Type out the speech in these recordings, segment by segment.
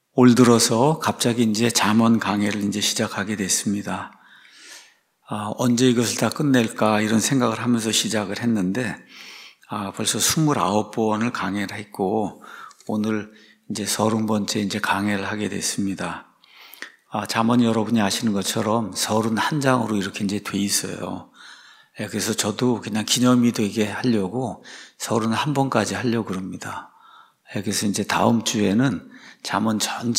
올 들어서 갑자기 이제 잠언 강해를 이제 시작하게 됐습니다. 언제 이것을 다 끝낼까 이런 생각을 하면서 시작을 했는데, 벌써 29번을 강해를 했고, 오늘 이제 30번째 이제 강해를 하게 됐습니다. 잠언이 여러분이 아시는 것처럼 31장으로 이렇게 이제 돼 있어요. 그래서 저도 그냥 기념이 되게 하려고 31번까지 하려고 그럽니다. 그래서 이제 다음 주에는 잠언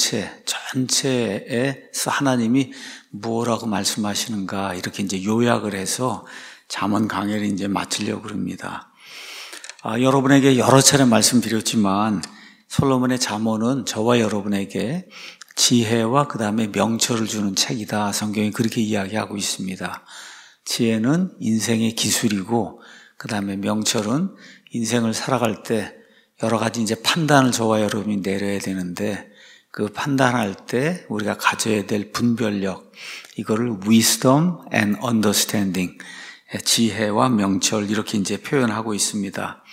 전체에서 하나님이 뭐라고 말씀하시는가 이렇게 이제 요약을 해서 잠언 강해를 이제 마치려고 그럽니다. 여러분에게 여러 차례 말씀드렸지만 솔로몬의 잠언은 저와 여러분에게 지혜와 그 다음에 명철을 주는 책이다. 성경이 그렇게 이야기하고 있습니다. 지혜는 인생의 기술이고 그 다음에 명철은 인생을 살아갈 때 여러 가지 이제 판단을 저와 여러분이 내려야 되는데 그 판단할 때 우리가 가져야 될 분별력, 이거를 wisdom and understanding, 지혜와 명철 이렇게 이제 표현하고 있습니다.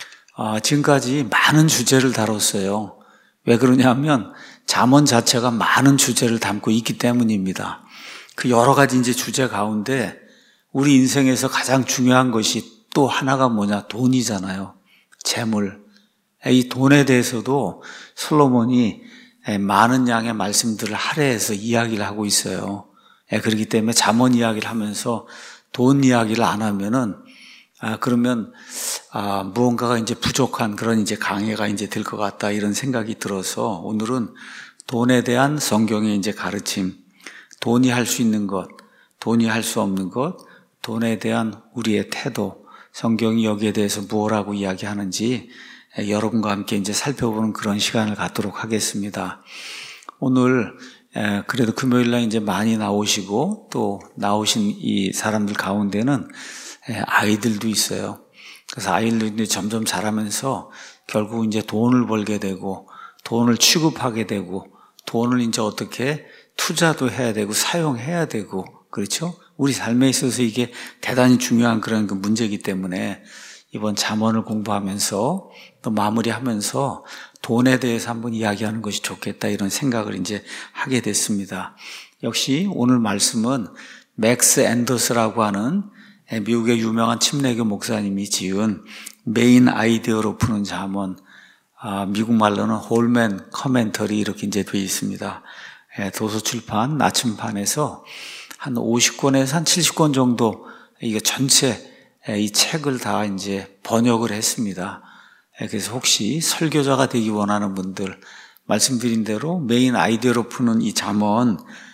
지금까지 많은 주제를 다뤘어요. 왜 그러냐면 잠언 자체가 많은 주제를 담고 있기 때문입니다. 그 여러 가지 이제 주제 가운데 우리 인생에서 가장 중요한 것이 또 하나가 뭐냐? 돈이잖아요. 재물. 이 돈에 대해서도 솔로몬이 많은 양의 말씀들을 할애해서 이야기를 하고 있어요. 그렇기 때문에 잠언 이야기를 하면서 돈 이야기를 안 하면은 그러면 무언가가 이제 부족한 그런 이제 강해가 이제 될 것 같다 이런 생각이 들어서 오늘은 돈에 대한 성경의 이제 가르침, 돈이 할 수 있는 것, 돈이 할 수 없는 것, 돈에 대한 우리의 태도, 성경이 여기에 대해서 무엇라고 이야기하는지 여러분과 함께 이제 살펴보는 그런 시간을 갖도록 하겠습니다. 오늘 그래도 금요일날 이제 많이 나오시고 또 나오신 이 사람들 가운데는 아이들도 있어요. 그래서 아이들이 점점 자라면서 결국 이제 돈을 벌게 되고 돈을 취급하게 되고 돈을 이제 어떻게 투자도 해야 되고 사용해야 되고 그렇죠? 우리 삶에 있어서 이게 대단히 중요한 그런 그 문제이기 때문에 이번 잠언을 공부하면서 또 마무리하면서 돈에 대해서 한번 이야기하는 것이 좋겠다 이런 생각을 이제 하게 됐습니다. 역시 오늘 말씀은 맥스 앤더스라고 하는 미국의 유명한 침례교 목사님이 지은 메인 아이디어로 푸는 잠언, 미국 말로는 홀맨 커멘터리 이렇게 이제 되어 있습니다. 도서출판 나침판에서 한 50권에서 한 70권 정도 이게 전체 이 책을 다 이제 번역을 했습니다. 그래서 혹시 설교자가 되기 원하는 분들 말씀드린 대로 메인 아이디어로 푸는 이 잠언,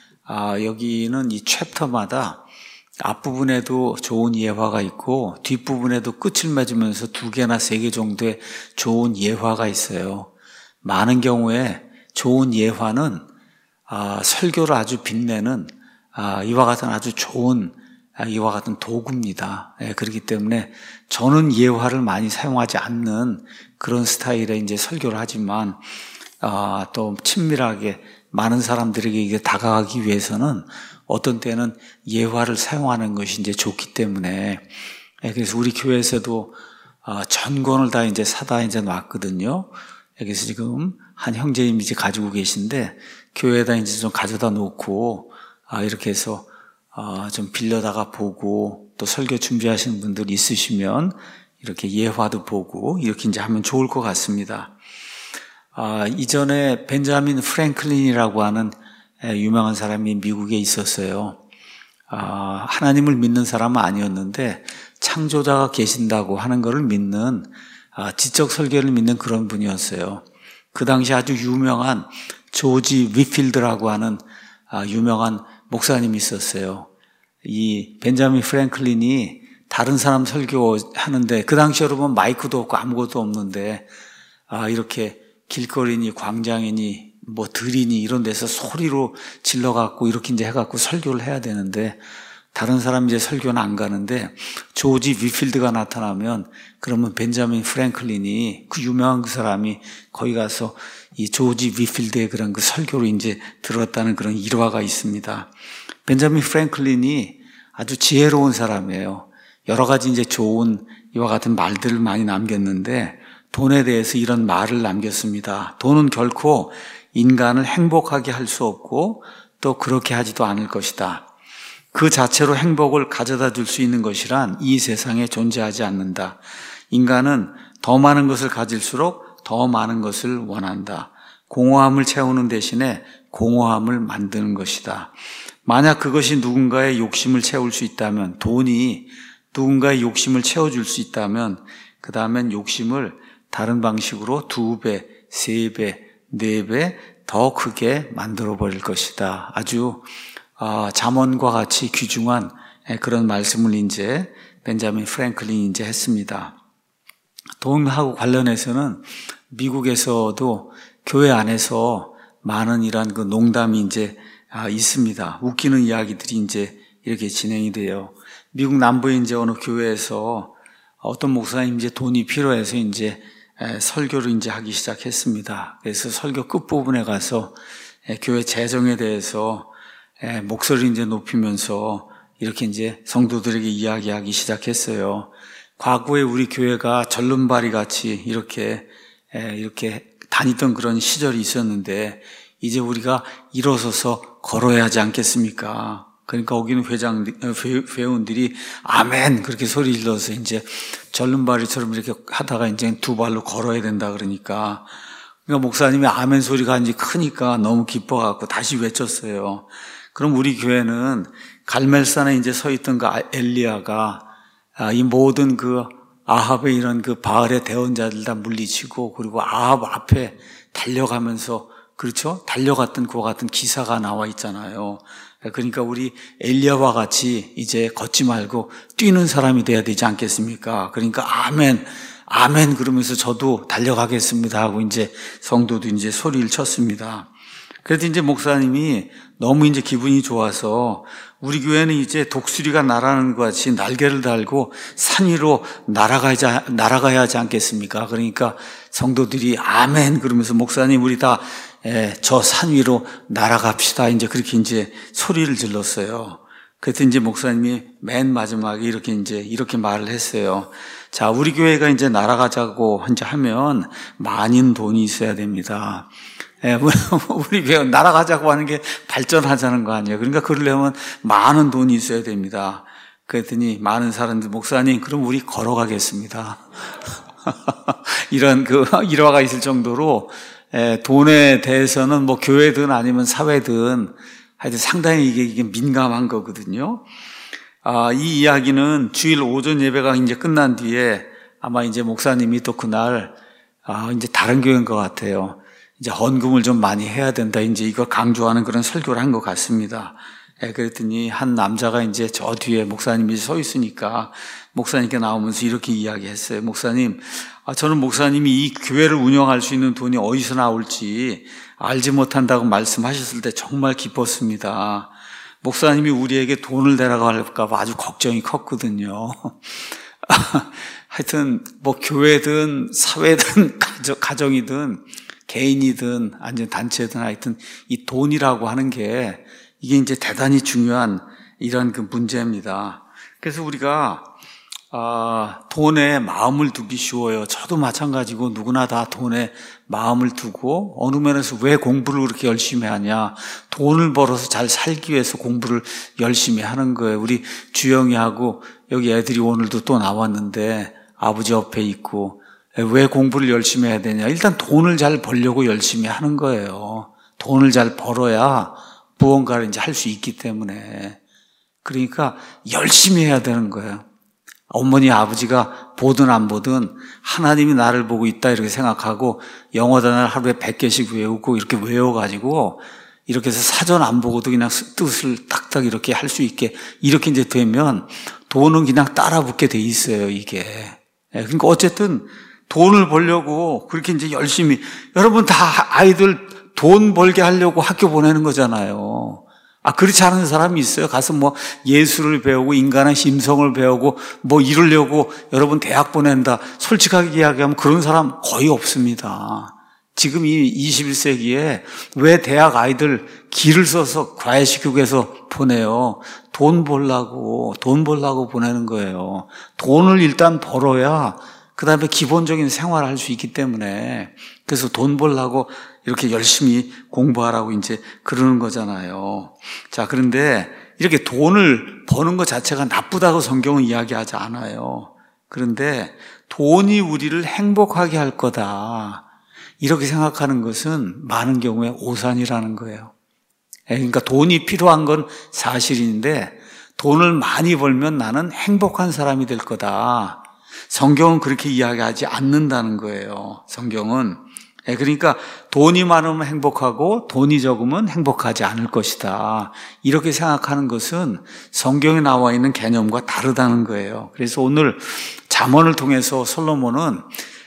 여기는 이 챕터마다 앞부분에도 좋은 예화가 있고 뒷부분에도 끝을 맺으면서 2개나 3개 정도의 좋은 예화가 있어요. 많은 경우에 좋은 예화는 설교를 아주 빛내는 이와 같은 아주 좋은 이와 같은 도구입니다. 그렇기 때문에 저는 예화를 많이 사용하지 않는 그런 스타일의 이제 설교를 하지만 또 친밀하게 많은 사람들에게 이게 다가가기 위해서는 어떤 때는 예화를 사용하는 것이 이제 좋기 때문에 그래서 우리 교회에서도 전권을 다 이제 사다 이제 놨거든요. 그래서 지금 한 형제님이 이제 가지고 계신데 교회에다 이제 좀 가져다 놓고 이렇게 해서 좀 빌려다가 보고 또 설교 준비하시는 분들 있으시면 이렇게 예화도 보고 이렇게 이제 하면 좋을 것 같습니다. 이전에 벤자민 프랭클린이라고 하는 유명한 사람이 미국에 있었어요. 하나님을 믿는 사람은 아니었는데 창조자가 계신다고 하는 것을 믿는 지적 설계를 믿는 그런 분이었어요. 그 당시 아주 유명한 조지 위필드라고 하는 유명한 목사님이 있었어요. 이 벤자민 프랭클린이 다른 사람 설교하는데 그 당시 여러분 마이크도 없고 아무것도 없는데 이렇게 길거리니 광장이니 뭐 들이니 이런 데서 소리로 질러갖고 이렇게 이제 해갖고 설교를 해야 되는데 다른 사람 이제 설교는 안 가는데 조지 위필드가 나타나면 그러면 벤자민 프랭클린이 그 유명한 그 사람이 거기 가서 이 조지 위필드의 그런 그 설교를 이제 들었다는 그런 일화가 있습니다. 벤자민 프랭클린이 아주 지혜로운 사람이에요. 여러 가지 이제 좋은 이와 같은 말들을 많이 남겼는데 돈에 대해서 이런 말을 남겼습니다. 돈은 결코 인간을 행복하게 할 수 없고 또 그렇게 하지도 않을 것이다. 그 자체로 행복을 가져다 줄 수 있는 것이란 이 세상에 존재하지 않는다. 인간은 더 많은 것을 가질수록 더 많은 것을 원한다. 공허함을 채우는 대신에 공허함을 만드는 것이다. 만약 그것이 누군가의 욕심을 채울 수 있다면, 돈이 누군가의 욕심을 채워줄 수 있다면 그 다음엔 욕심을 다른 방식으로 2배, 3배, 4배 더 크게 만들어버릴 것이다. 아주 잠언과 같이 귀중한 그런 말씀을 이제 벤자민 프랭클린이 이제 했습니다. 돈하고 관련해서는 미국에서도 교회 안에서 많은 이러한 그 농담이 이제 있습니다. 웃기는 이야기들이 이제 이렇게 진행이 돼요. 미국 남부의 이제 어느 교회에서 어떤 목사님 이제 돈이 필요해서 이제 설교를 이제 하기 시작했습니다. 그래서 설교 끝부분에 가서 교회 재정에 대해서 목소리를 이제 높이면서 이렇게 이제 성도들에게 이야기하기 시작했어요. 과거에 우리 교회가 절름발이 같이 이렇게 다니던 그런 시절이 있었는데 이제 우리가 일어서서 걸어야 하지 않겠습니까? 그러니까 거기는 회원들이 아멘 그렇게 소리 질러서 이제 절름발이처럼 이렇게 하다가 이제 2발로 걸어야 된다 그러니까 목사님이 아멘 소리가 이제 크니까 너무 기뻐갖고 다시 외쳤어요. 그럼 우리 교회는 갈멜산에 이제 서 있던 그 엘리야가 이 모든 그 아합의 이런 그 바알의 대언자들 다 물리치고 그리고 아합 앞에 달려가면서 그렇죠? 달려갔던 그와 같은 기사가 나와 있잖아요. 그러니까 우리 엘리야와 같이 이제 걷지 말고 뛰는 사람이 돼야 되지 않겠습니까? 그러니까 아멘, 아멘 그러면서 저도 달려가겠습니다 하고 이제 성도도 이제 소리를 쳤습니다. 그래도 이제 목사님이 너무 이제 기분이 좋아서 우리 교회는 이제 독수리가 날아가는 것 같이 날개를 달고 산 위로 날아가야 하지 않겠습니까? 그러니까 성도들이 아멘 그러면서 목사님 우리 다 저 산 위로 날아갑시다. 이제 그렇게 이제 소리를 질렀어요. 그래서 이제 목사님이 맨 마지막에 이렇게 말을 했어요. 자, 우리 교회가 이제 날아가자고 이제 하면 많은 돈이 있어야 됩니다. 우리 교회 날아가자고 하는 게 발전하자는 거 아니에요. 그러니까 그러려면 많은 돈이 있어야 됩니다. 그랬더니 많은 사람들 목사님 그럼 우리 걸어가겠습니다. 이런 그 일화가 있을 정도로 돈에 대해서는 뭐 교회든 아니면 사회든 하여튼 상당히 이게 민감한 거거든요. 이 이야기는 주일 오전 예배가 이제 끝난 뒤에 아마 이제 목사님이 또 그날 이제 다른 교회인 것 같아요. 이제 헌금을 좀 많이 해야 된다. 이제 이걸 강조하는 그런 설교를 한 것 같습니다. 그랬더니 한 남자가 이제 저 뒤에 목사님이 서 있으니까 목사님께 나오면서 이렇게 이야기했어요. 목사님, 저는 목사님이 이 교회를 운영할 수 있는 돈이 어디서 나올지 알지 못한다고 말씀하셨을 때 정말 기뻤습니다. 목사님이 우리에게 돈을 대라고 할까 봐 아주 걱정이 컸거든요. 하여튼 뭐 교회든 사회든 가정이든 개인이든 아니면 단체든 하여튼 이 돈이라고 하는 게 이게 이제 대단히 중요한 이런 그 문제입니다. 그래서 우리가 돈에 마음을 두기 쉬워요. 저도 마찬가지고 누구나 다 돈에 마음을 두고 어느 면에서 왜 공부를 그렇게 열심히 하냐. 돈을 벌어서 잘 살기 위해서 공부를 열심히 하는 거예요. 우리 주영이하고 여기 애들이 오늘도 또 나왔는데 아버지 옆에 있고 왜 공부를 열심히 해야 되냐. 일단 돈을 잘 벌려고 열심히 하는 거예요. 돈을 잘 벌어야 무언가를 이제 할 수 있기 때문에. 그러니까 열심히 해야 되는 거예요. 어머니 아버지가 보든 안 보든 하나님이 나를 보고 있다 이렇게 생각하고 영어 단어를 하루에 100개씩 외우고 이렇게 외워가지고 이렇게 해서 사전 안 보고도 그냥 뜻을 딱딱 이렇게 할 수 있게 이렇게 이제 되면 돈은 그냥 따라 붙게 돼 있어요, 이게. 그러니까 어쨌든 돈을 벌려고 그렇게 이제 열심히 여러분 다 아이들 돈 벌게 하려고 학교 보내는 거잖아요. 그렇지 않은 사람이 있어요? 가서 뭐 예술을 배우고 인간의 심성을 배우고 뭐 이러려고 여러분 대학 보낸다. 솔직하게 이야기하면 그런 사람 거의 없습니다. 지금 이 21세기에 왜 대학 아이들 길을 써서 과외시키고 해서 보내요? 돈 벌라고 보내는 거예요. 돈을 일단 벌어야 그 다음에 기본적인 생활을 할 수 있기 때문에 그래서 돈 벌려고 이렇게 열심히 공부하라고 이제 그러는 거잖아요. 자, 그런데 이렇게 돈을 버는 것 자체가 나쁘다고 성경은 이야기하지 않아요. 그런데 돈이 우리를 행복하게 할 거다, 이렇게 생각하는 것은 많은 경우에 오산이라는 거예요. 그러니까 돈이 필요한 건 사실인데 돈을 많이 벌면 나는 행복한 사람이 될 거다, 성경은 그렇게 이야기하지 않는다는 거예요. 성경은. 그러니까 돈이 많으면 행복하고 돈이 적으면 행복하지 않을 것이다, 이렇게 생각하는 것은 성경에 나와 있는 개념과 다르다는 거예요. 그래서 오늘 잠언을 통해서 솔로몬은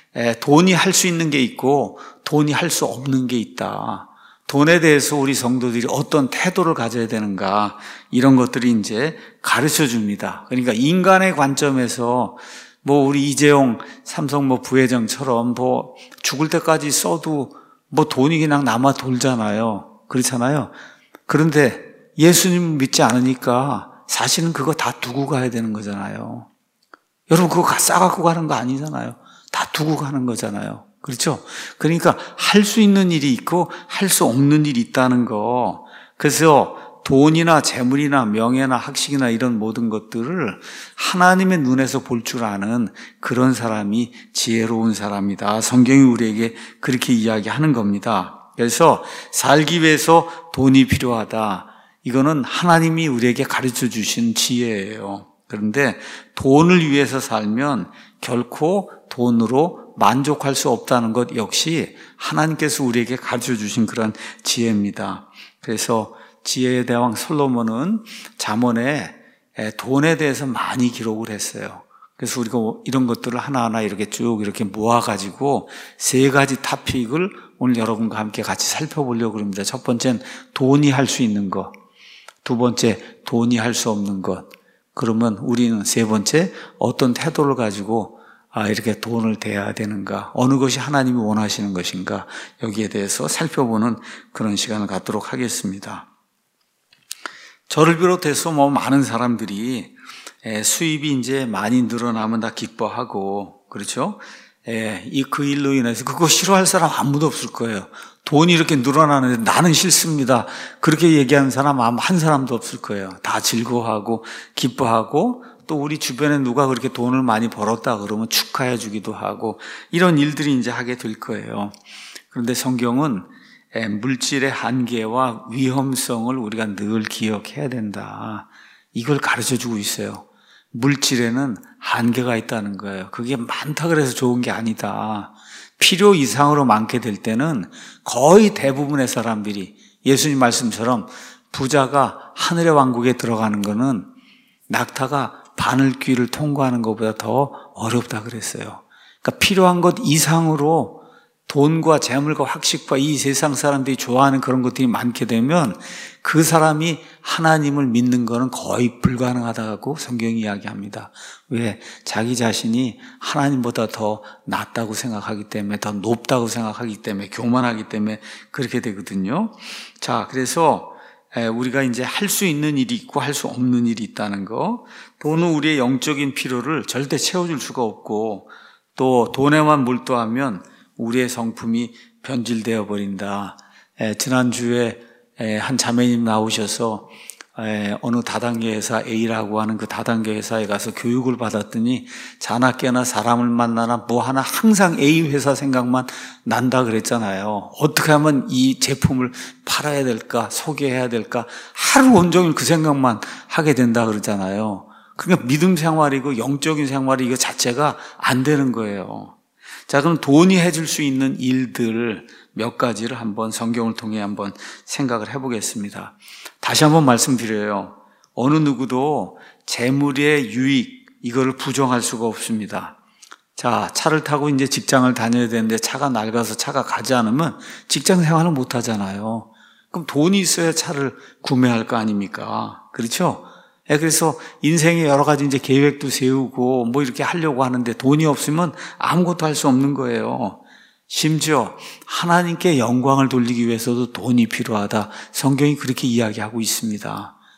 돈이 할 수 있는 게 있고 돈이 할 수 없는 게 있다, 돈에 대해서 우리 성도들이 어떤 태도를 가져야 되는가, 이런 것들이 이제 가르쳐 줍니다. 그러니까 인간의 관점에서 우리 이재용 삼성 부회장처럼 죽을 때까지 써도 돈이 그냥 남아 돌잖아요. 그렇잖아요. 그런데 예수님 믿지 않으니까 사실은 그거 다 두고 가야 되는 거잖아요. 여러분, 그거 싸갖고 가는 거 아니잖아요. 다 두고 가는 거잖아요. 그렇죠? 그러니까 할 수 있는 일이 있고 할 수 없는 일이 있다는 거. 그래서 돈이나 재물이나 명예나 학식이나 이런 모든 것들을 하나님의 눈에서 볼 줄 아는 그런 사람이 지혜로운 사람이다, 성경이 우리에게 그렇게 이야기하는 겁니다. 그래서 살기 위해서 돈이 필요하다, 이거는 하나님이 우리에게 가르쳐 주신 지혜예요. 그런데 돈을 위해서 살면 결코 돈으로 만족할 수 없다는 것 역시 하나님께서 우리에게 가르쳐 주신 그런 지혜입니다. 그래서 지혜의 대왕 솔로몬은 잠언에 돈에 대해서 많이 기록을 했어요. 그래서 우리가 이런 것들을 하나하나 이렇게 쭉 이렇게 모아가지고 3가지 토픽을 오늘 여러분과 함께 같이 살펴보려고 합니다. 첫 번째는 돈이 할 수 있는 것, 두 번째 돈이 할 수 없는 것, 그러면 우리는 세 번째 어떤 태도를 가지고 이렇게 돈을 대해야 되는가, 어느 것이 하나님이 원하시는 것인가, 여기에 대해서 살펴보는 그런 시간을 갖도록 하겠습니다. 저를 비롯해서 많은 사람들이 수입이 이제 많이 늘어나면 다 기뻐하고, 그렇죠? 그 일로 인해서 그거 싫어할 사람 아무도 없을 거예요. 돈이 이렇게 늘어나는데 나는 싫습니다, 그렇게 얘기하는 사람 아마 한 사람도 없을 거예요. 다 즐거워하고 기뻐하고, 또 우리 주변에 누가 그렇게 돈을 많이 벌었다 그러면 축하해 주기도 하고, 이런 일들이 이제 하게 될 거예요. 그런데 성경은 물질의 한계와 위험성을 우리가 늘 기억해야 된다, 이걸 가르쳐 주고 있어요. 물질에는 한계가 있다는 거예요. 그게 많다 그래서 좋은 게 아니다. 필요 이상으로 많게 될 때는 거의 대부분의 사람들이, 예수님 말씀처럼 부자가 하늘의 왕국에 들어가는 거는 낙타가 바늘귀를 통과하는 것보다 더 어렵다 그랬어요. 그러니까 필요한 것 이상으로 돈과 재물과 학식과 이 세상 사람들이 좋아하는 그런 것들이 많게 되면 그 사람이 하나님을 믿는 것은 거의 불가능하다고 성경이 이야기합니다. 왜? 자기 자신이 하나님보다 더 낫다고 생각하기 때문에, 더 높다고 생각하기 때문에, 교만하기 때문에 그렇게 되거든요. 자, 그래서 우리가 이제 할 수 있는 일이 있고 할 수 없는 일이 있다는 거, 돈은 우리의 영적인 필요를 절대 채워줄 수가 없고, 또 돈에만 몰두하면 우리의 성품이 변질되어 버린다. 지난주에 한 자매님 나오셔서 어느 다단계 회사 A라고 하는 그 다단계 회사에 가서 교육을 받았더니 자나깨나 사람을 만나나 하나 항상 A 회사 생각만 난다 그랬잖아요. 어떻게 하면 이 제품을 팔아야 될까, 소개해야 될까, 하루 온종일 그 생각만 하게 된다 그러잖아요. 그러니까 믿음 생활이고 영적인 생활이 이거 자체가 안 되는 거예요. 자, 그럼 돈이 해줄 수 있는 일들 몇 가지를 한번 성경을 통해 한번 생각을 해보겠습니다. 다시 한번 말씀드려요. 어느 누구도 재물의 유익, 이거를 부정할 수가 없습니다. 자, 차를 타고 이제 직장을 다녀야 되는데 차가 낡아서 차가 가지 않으면 직장 생활을 못 하잖아요. 그럼 돈이 있어야 차를 구매할 거 아닙니까? 그렇죠? 그래서 인생에 여러 가지 이제 계획도 세우고 이렇게 하려고 하는데 돈이 없으면 아무것도 할 수 없는 거예요. 심지어 하나님께 영광을 돌리기 위해서도 돈이 필요하다, 성경이 그렇게 이야기하고 있습니다.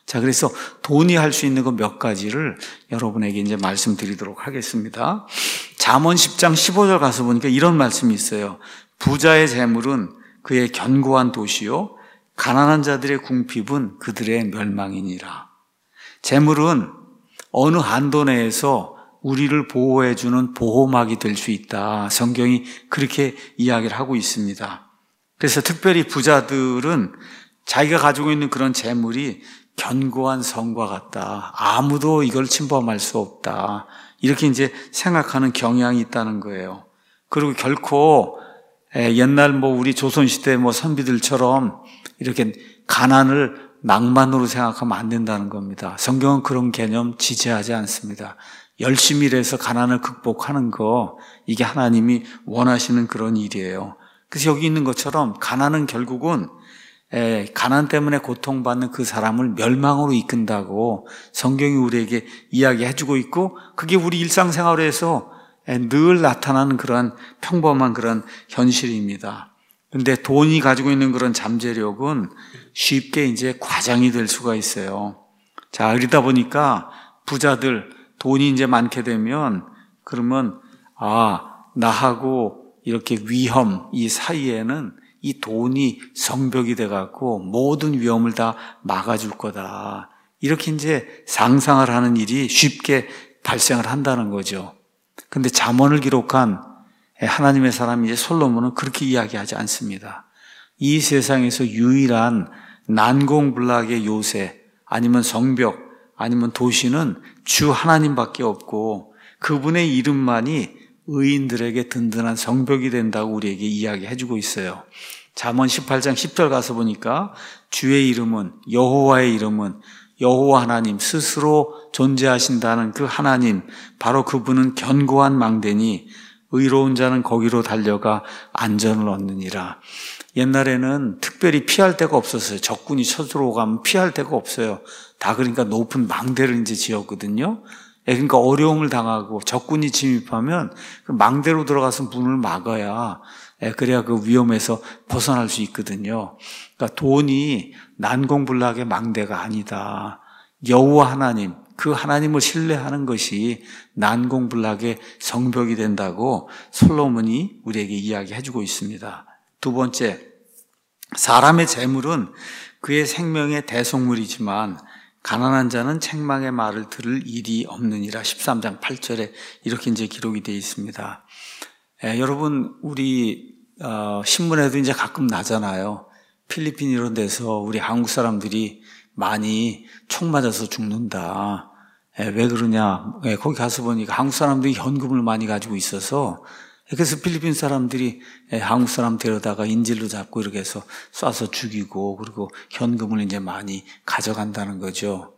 자, 그래서 돈이 할 수 있는 그 몇 가지를 여러분에게 이제 말씀드리도록 하겠습니다. 잠언 10장 15절 가서 보니까 이런 말씀이 있어요. 부자의 재물은 그의 견고한 도시요 가난한 자들의 궁핍은 그들의 멸망이니라. 재물은 어느 한도 내에서 우리를 보호해주는 보호막이 될 수 있다. 성경이 그렇게 이야기를 하고 있습니다. 그래서 특별히 부자들은 자기가 가지고 있는 그런 재물이 견고한 성과 같다. 아무도 이걸 침범할 수 없다. 이렇게 이제 생각하는 경향이 있다는 거예요. 그리고 결코 옛날 우리 조선시대 선비들처럼 이렇게 가난을 낭만으로 생각하면 안 된다는 겁니다. 성경은 그런 개념 지지하지 않습니다. 열심히 일해서 가난을 극복하는 거, 이게 하나님이 원하시는 그런 일이에요. 그래서 여기 있는 것처럼 가난은 결국은 가난 때문에 고통받는 그 사람을 멸망으로 이끈다고 성경이 우리에게 이야기해주고 있고, 그게 우리 일상생활에서 늘 나타나는 그런 평범한 그런 현실입니다. 근데 돈이 가지고 있는 그런 잠재력은 쉽게 이제 과장이 될 수가 있어요. 자, 그러다 보니까 부자들 돈이 이제 많게 되면 그러면 나하고 이렇게 위험 이 사이에는 이 돈이 성벽이 돼갖고 모든 위험을 다 막아줄 거다. 이렇게 이제 상상을 하는 일이 쉽게 발생을 한다는 거죠. 근데 잠언을 기록한 하나님의 사람 이제 솔로몬은 그렇게 이야기하지 않습니다. 이 세상에서 유일한 난공불락의 요새 아니면 성벽 아니면 도시는 주 하나님밖에 없고 그분의 이름만이 의인들에게 든든한 성벽이 된다고 우리에게 이야기해주고 있어요. 잠언 18장 10절 가서 보니까 주의 이름은 여호와의 이름은 여호와 하나님 스스로 존재하신다는 그 하나님, 바로 그분은 견고한 망대니 의로운 자는 거기로 달려가 안전을 얻느니라. 옛날에는 특별히 피할 데가 없었어요. 적군이 쳐들어오가면 피할 데가 없어요. 다 그러니까 높은 망대를 이제 지었거든요. 그러니까 어려움을 당하고 적군이 침입하면 그 망대로 들어가서 문을 막아야 그래야 그 위험에서 벗어날 수 있거든요. 그러니까 돈이 난공불락의 망대가 아니다. 여호와 하나님, 그 하나님을 신뢰하는 것이 난공불락의 성벽이 된다고 솔로몬이 우리에게 이야기해주고 있습니다. 두 번째, 사람의 재물은 그의 생명의 대속물이지만 가난한 자는 책망의 말을 들을 일이 없느니라. 13장 8절에 이렇게 이제 기록이 되어 있습니다. 여러분, 우리 신문에도 이제 가끔 나잖아요. 필리핀 이런 데서 우리 한국 사람들이 많이 총 맞아서 죽는다. 왜 그러냐? 거기 가서 보니까 한국 사람들이 현금을 많이 가지고 있어서, 그래서 필리핀 사람들이 한국 사람 데려다가 인질로 잡고 이렇게 해서 쏴서 죽이고, 그리고 현금을 이제 많이 가져간다는 거죠.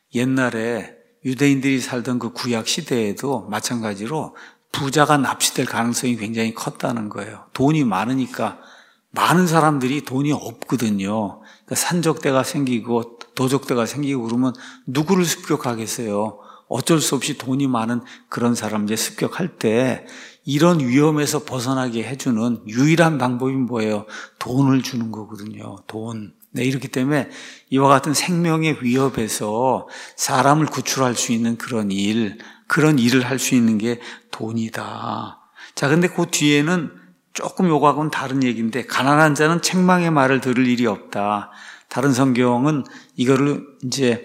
옛날에 유대인들이 살던 그 구약 시대에도 마찬가지로 부자가 납치될 가능성이 굉장히 컸다는 거예요. 돈이 많으니까 많은 사람들이 돈이 없거든요. 그러니까 산적대가 생기고 도적대가 생기고 그러면 누구를 습격하겠어요? 어쩔 수 없이 돈이 많은 그런 사람 이제 습격할 때 이런 위험에서 벗어나게 해주는 유일한 방법이 뭐예요? 돈을 주는 거거든요. 돈. 네, 이렇기 때문에 이와 같은 생명의 위협에서 사람을 구출할 수 있는 그런 일을 할 수 있는 게 돈이다. 자, 근데 그 뒤에는 조금 요거하고는 다른 얘기인데, 가난한 자는 책망의 말을 들을 일이 없다. 다른 성경은 이거를 이제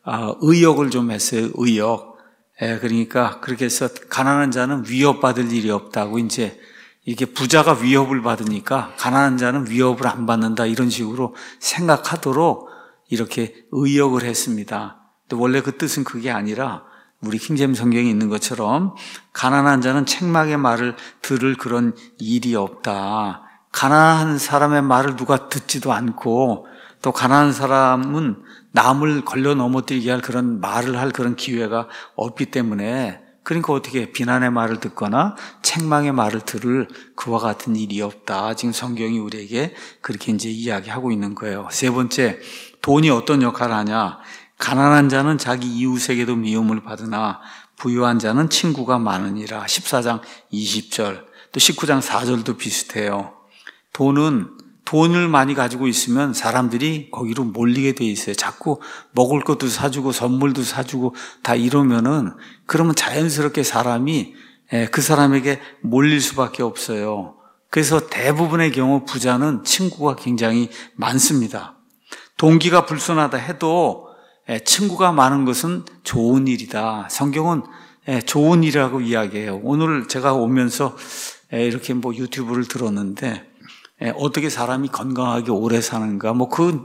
의역을 좀 했어요. 의역. 그러니까 그렇게 해서 가난한 자는 위협받을 일이 없다고, 이제 이게 부자가 위협을 받으니까 가난한 자는 위협을 안 받는다, 이런 식으로 생각하도록 이렇게 의역을 했습니다. 근데 원래 그 뜻은 그게 아니라 우리 킹제임 성경에 있는 것처럼 가난한 자는 책망의 말을 들을 그런 일이 없다. 가난한 사람의 말을 누가 듣지도 않고, 또 가난한 사람은 남을 걸려 넘어뜨리게 할 그런 말을 할 그런 기회가 없기 때문에, 그러니까 어떻게 비난의 말을 듣거나 책망의 말을 들을 그와 같은 일이 없다. 지금 성경이 우리에게 그렇게 이제 이야기하고 있는 거예요. 세 번째, 돈이 어떤 역할을 하냐? 가난한 자는 자기 이웃에게도 미움을 받으나 부유한 자는 친구가 많으니라. 14장 20절, 또 19장 4절도 비슷해요. 돈은 돈을 많이 가지고 있으면 사람들이 거기로 몰리게 돼 있어요. 자꾸 먹을 것도 사주고 선물도 사주고 다 이러면은 그러면 자연스럽게 사람이 그 사람에게 몰릴 수밖에 없어요. 그래서 대부분의 경우 부자는 친구가 굉장히 많습니다. 동기가 불순하다 해도 친구가 많은 것은 좋은 일이다. 성경은 좋은 일이라고 이야기해요. 오늘 제가 오면서 이렇게 유튜브를 들었는데 어떻게 사람이 건강하게 오래 사는가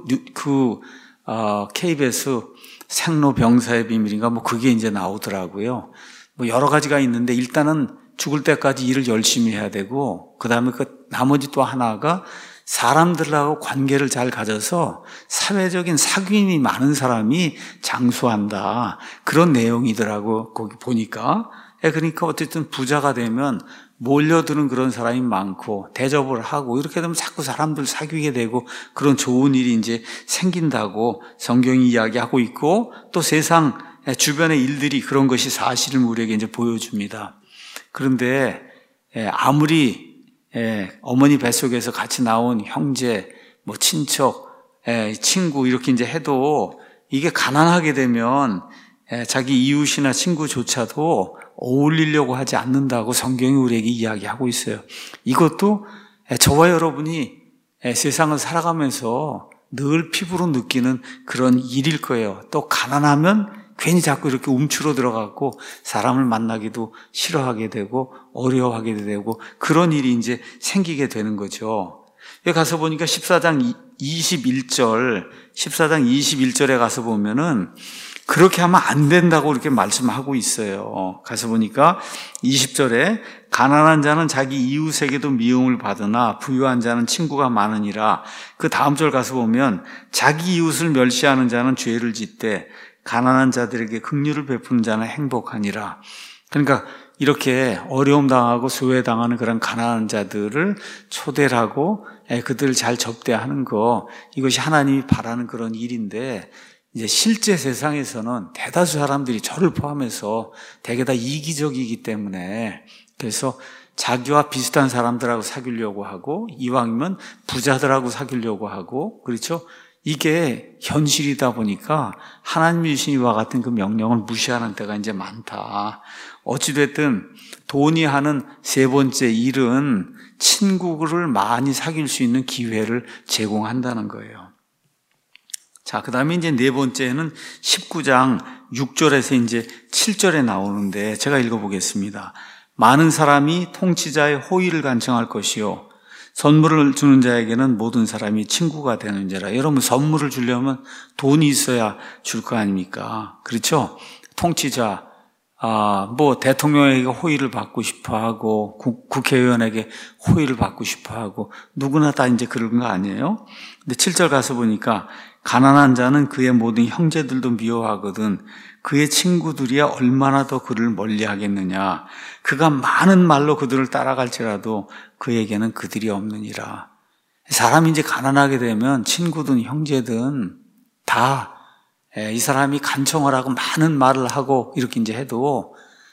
KBS 생로병사의 비밀인가 그게 이제 나오더라고요. 여러 가지가 있는데 일단은 죽을 때까지 일을 열심히 해야 되고 그다음에 나머지 또 하나가 사람들하고 관계를 잘 가져서 사회적인 사귐이 많은 사람이 장수한다. 그런 내용이더라고 거기 보니까. 그러니까 어쨌든 부자가 되면 몰려드는 그런 사람이 많고 대접을 하고 이렇게 되면 자꾸 사람들 사귀게 되고 그런 좋은 일이 이제 생긴다고 성경이 이야기하고 있고 또 세상 주변의 일들이 그런 것이 사실을 우리에게 이제 보여줍니다. 그런데 아무리 어머니 뱃속에서 같이 나온 형제, 친척, 친구 이렇게 이제 해도 이게 가난하게 되면 자기 이웃이나 친구조차도 어울리려고 하지 않는다고 성경이 우리에게 이야기하고 있어요. 이것도 저와 여러분이 세상을 살아가면서 늘 피부로 느끼는 그런 일일 거예요. 또 가난하면 괜히 자꾸 이렇게 움츠러 들어가고 사람을 만나기도 싫어하게 되고 어려워하게 되고 그런 일이 이제 생기게 되는 거죠. 여기 가서 보니까 14장 21절에 가서 보면은 그렇게 하면 안 된다고 이렇게 말씀하고 있어요. 가서 보니까 20절에 가난한 자는 자기 이웃에게도 미움을 받으나 부유한 자는 친구가 많으니라. 그 다음 절 가서 보면 자기 이웃을 멸시하는 자는 죄를 짓되 가난한 자들에게 긍휼을 베푸는 자는 행복하니라. 그러니까 이렇게 어려움 당하고 소외당하는 그런 가난한 자들을 초대를 하고 그들을 잘 접대하는 거, 이것이 하나님이 바라는 그런 일인데, 이제 실제 세상에서는 대다수 사람들이 저를 포함해서 대개 다 이기적이기 때문에, 그래서 자기와 비슷한 사람들하고 사귀려고 하고 이왕이면 부자들하고 사귀려고 하고, 그렇죠? 이게 현실이다 보니까 하나님이 주신 이와 같은 그 명령을 무시하는 때가 이제 많다. 어찌됐든 돈이 하는 세 번째 일은 친구를 많이 사귈 수 있는 기회를 제공한다는 거예요. 자, 그 다음에 이제 네 번째는 19장 6절에서 이제 7절에 나오는데 제가 읽어보겠습니다. 많은 사람이 통치자의 호의를 간청할 것이요. 선물을 주는 자에게는 모든 사람이 친구가 되는지라. 여러분, 선물을 주려면 돈이 있어야 줄 거 아닙니까? 그렇죠? 통치자, 대통령에게 호의를 받고 싶어 하고, 국회의원에게 호의를 받고 싶어 하고, 누구나 다 이제 그런 거 아니에요? 근데 7절 가서 보니까, 가난한 자는 그의 모든 형제들도 미워하거든 그의 친구들이야 얼마나 더 그를 멀리 하겠느냐. 그가 많은 말로 그들을 따라갈지라도 그에게는 그들이 없느니라. 사람이 이제 가난하게 되면 친구든 형제든 다 이 사람이 간청을 하고 많은 말을 하고 이렇게 이제 해도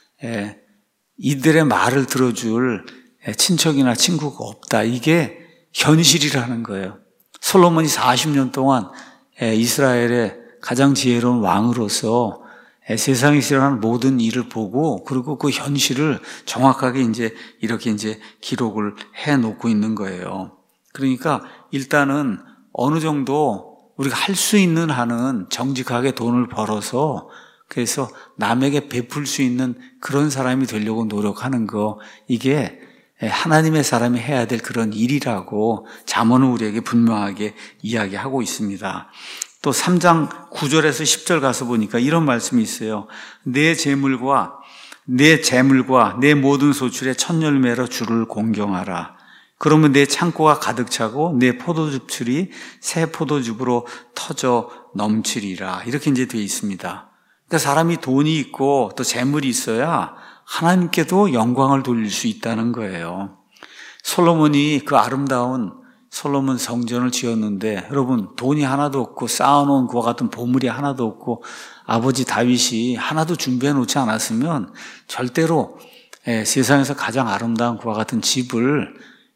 이들의 말을 들어줄 친척이나 친구가 없다. 이게 현실이라는 거예요. 솔로몬이 40년 동안 이스라엘의 가장 지혜로운 왕으로서 세상에서 일어나는 모든 일을 보고 그리고 그 현실을 정확하게 이제 이렇게 이제 기록을 해 놓고 있는 거예요. 그러니까 일단은 어느 정도 우리가 할 수 있는 한은 정직하게 돈을 벌어서 그래서 남에게 베풀 수 있는 그런 사람이 되려고 노력하는 거, 이게 하나님의 사람이 해야 될 그런 일이라고 잠언은 우리에게 분명하게 이야기하고 있습니다. 또 3장 9절에서 10절 가서 보니까 이런 말씀이 있어요. 내 재물과 내 모든 소출의 첫 열매로 주를 공경하라. 그러면 내 창고가 가득 차고 내 포도즙출이 새 포도즙으로 터져 넘치리라. 이렇게 이제 되어 있습니다. 그러니까 사람이 돈이 있고 또 재물이 있어야 하나님께도 영광을 돌릴 수 있다는 거예요. 솔로몬이 그 아름다운 솔로몬 성전을 지었는데, 여러분, 돈이 하나도 없고 쌓아놓은 그와 같은 보물이 하나도 없고 아버지 다윗이 하나도 준비해 놓지 않았으면 절대로 세상에서 가장 아름다운 그와 같은 집을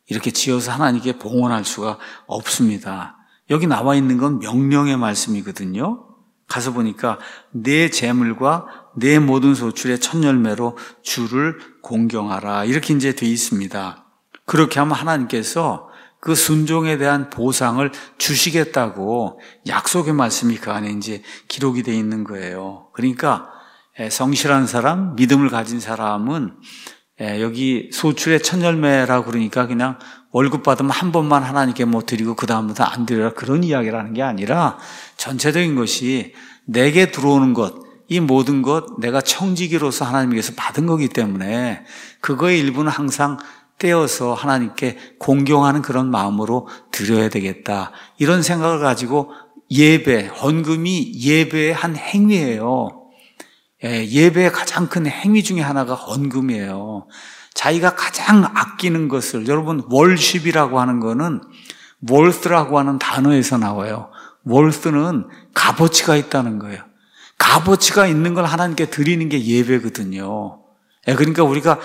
이렇게 지어서 하나님께 봉헌할 수가 없습니다. 여기 나와 있는 건 명령의 말씀이거든요. 가서 보니까 내 재물과 내 모든 소출의 첫 열매로 주를 공경하라. 이렇게 이제 돼 있습니다. 그렇게 하면 하나님께서 그 순종에 대한 보상을 주시겠다고 약속의 말씀이 그 안에 이제 기록이 돼 있는 거예요. 그러니까 성실한 사람, 믿음을 가진 사람은 여기 소출의 첫 열매라고 그러니까 그냥 월급 받으면 한 번만 하나님께 뭐 드리고 그 다음부터 안 드려라 그런 이야기라는 게 아니라 전체적인 것이 내게 들어오는 것, 이 모든 것 내가 청지기로서 하나님께서 받은 거기 때문에 그거의 일부는 항상 떼어서 하나님께 공경하는 그런 마음으로 드려야 되겠다. 이런 생각을 가지고 예배, 헌금이 예배의 한 행위예요. 예배의 가장 큰 행위 중에 하나가 헌금이에요. 자기가 가장 아끼는 것을, 여러분 월십이라고 하는 거는 worth라고 하는 단어에서 나와요. worth는 값어치가 있다는 거예요. 값어치가 있는 걸 하나님께 드리는 게 예배거든요. 그러니까 우리가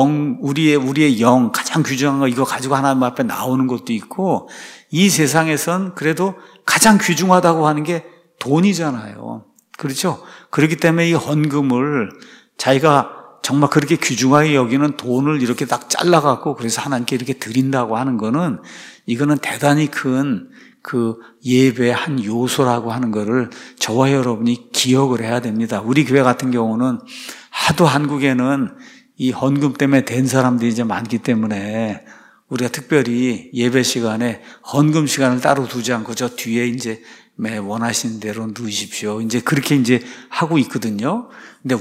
우리의 영, 가장 귀중한 거 이거 가지고 하나님 앞에 나오는 것도 있고, 이 세상에선 그래도 가장 귀중하다고 하는 게 돈이잖아요. 그렇죠? 그렇기 때문에 이 헌금을 자기가 정말 그렇게 귀중하게 여기는 돈을 이렇게 딱 잘라갖고 그래서 하나님께 이렇게 드린다고 하는 거는 이거는 대단히 큰 그 예배의 한 요소라고 하는 거를 저와 여러분이 기억을 해야 됩니다. 우리 교회 같은 경우는 하도 한국에는 이 헌금 때문에 된 사람들이 이제 많기 때문에 우리가 특별히 예배 시간에 헌금 시간을 따로 두지 않고 저 뒤에 이제 매 원하시는 대로 누우십시오. 이제 그렇게 이제 하고 있거든요. 근데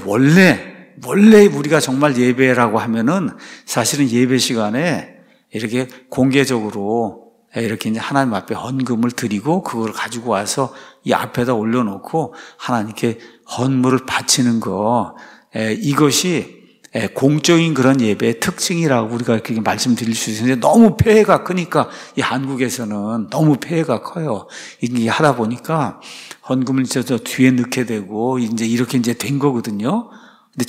원래 우리가 정말 예배라고 하면은 사실은 예배 시간에 이렇게 공개적으로 이렇게 이제 하나님 앞에 헌금을 드리고 그걸 가지고 와서 이 앞에다 올려놓고 하나님께 헌물을 바치는 거, 이것이 공적인 그런 예배의 특징이라고 우리가 그렇게 말씀드릴 수 있는데 너무 폐해가 크니까 이 한국에서는 너무 폐해가 커요. 이게 하다 보니까 헌금을 저 뒤에 넣게 되고 이제 이렇게 이제 된 거거든요. 근데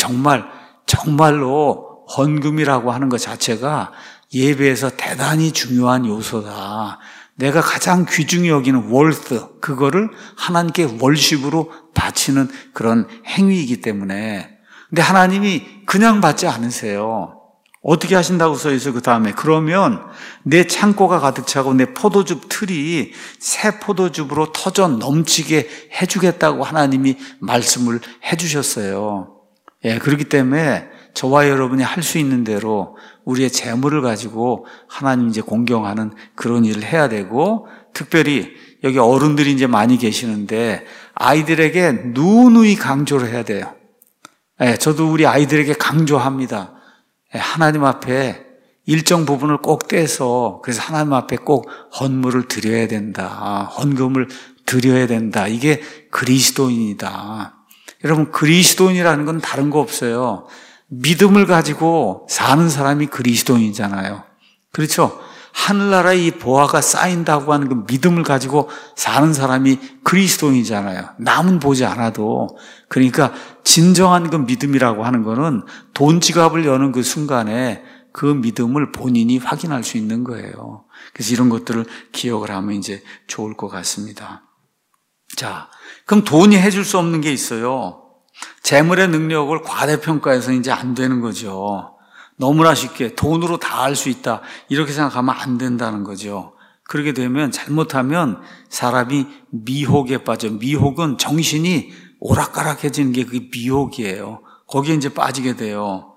정말로 헌금이라고 하는 것 자체가 예배에서 대단히 중요한 요소다. 내가 가장 귀중히 여기는 worth, 그거를 하나님께 월십으로 바치는 그런 행위이기 때문에. 근데 하나님이 그냥 받지 않으세요. 어떻게 하신다고 써 있어요? 그 다음에 그러면 내 창고가 가득 차고 내 포도즙 틀이 새 포도즙으로 터져 넘치게 해주겠다고 하나님이 말씀을 해주셨어요. 그렇기 때문에 저와 여러분이 할 수 있는 대로 우리의 재물을 가지고 하나님 이제 공경하는 그런 일을 해야 되고, 특별히 여기 어른들이 이제 많이 계시는데 아이들에게 누누이 강조를 해야 돼요. 저도 우리 아이들에게 강조합니다. 하나님 앞에 일정 부분을 꼭 떼서 그래서 하나님 앞에 꼭 헌물을 드려야 된다. 헌금을 드려야 된다. 이게 그리스도인이다. 여러분, 그리스도인이라는 건 다른 거 없어요. 믿음을 가지고 사는 사람이 그리스도인이잖아요. 그렇죠? 하늘나라에 이 보화가 쌓인다고 하는 그 믿음을 가지고 사는 사람이 그리스도인이잖아요. 남은 보지 않아도. 그러니까 진정한 그 믿음이라고 하는 거는 돈 지갑을 여는 그 순간에 그 믿음을 본인이 확인할 수 있는 거예요. 그래서 이런 것들을 기억을 하면 이제 좋을 것 같습니다. 자, 그럼 돈이 해줄 수 없는 게 있어요. 재물의 능력을 과대평가해서 이제 안 되는 거죠. 너무나 쉽게 돈으로 다 할 수 있다 이렇게 생각하면 안 된다는 거죠. 그렇게 되면 잘못하면 사람이 미혹에 빠져. 미혹은 정신이 오락가락해지는 게 그게 미혹이에요. 거기에 이제 빠지게 돼요.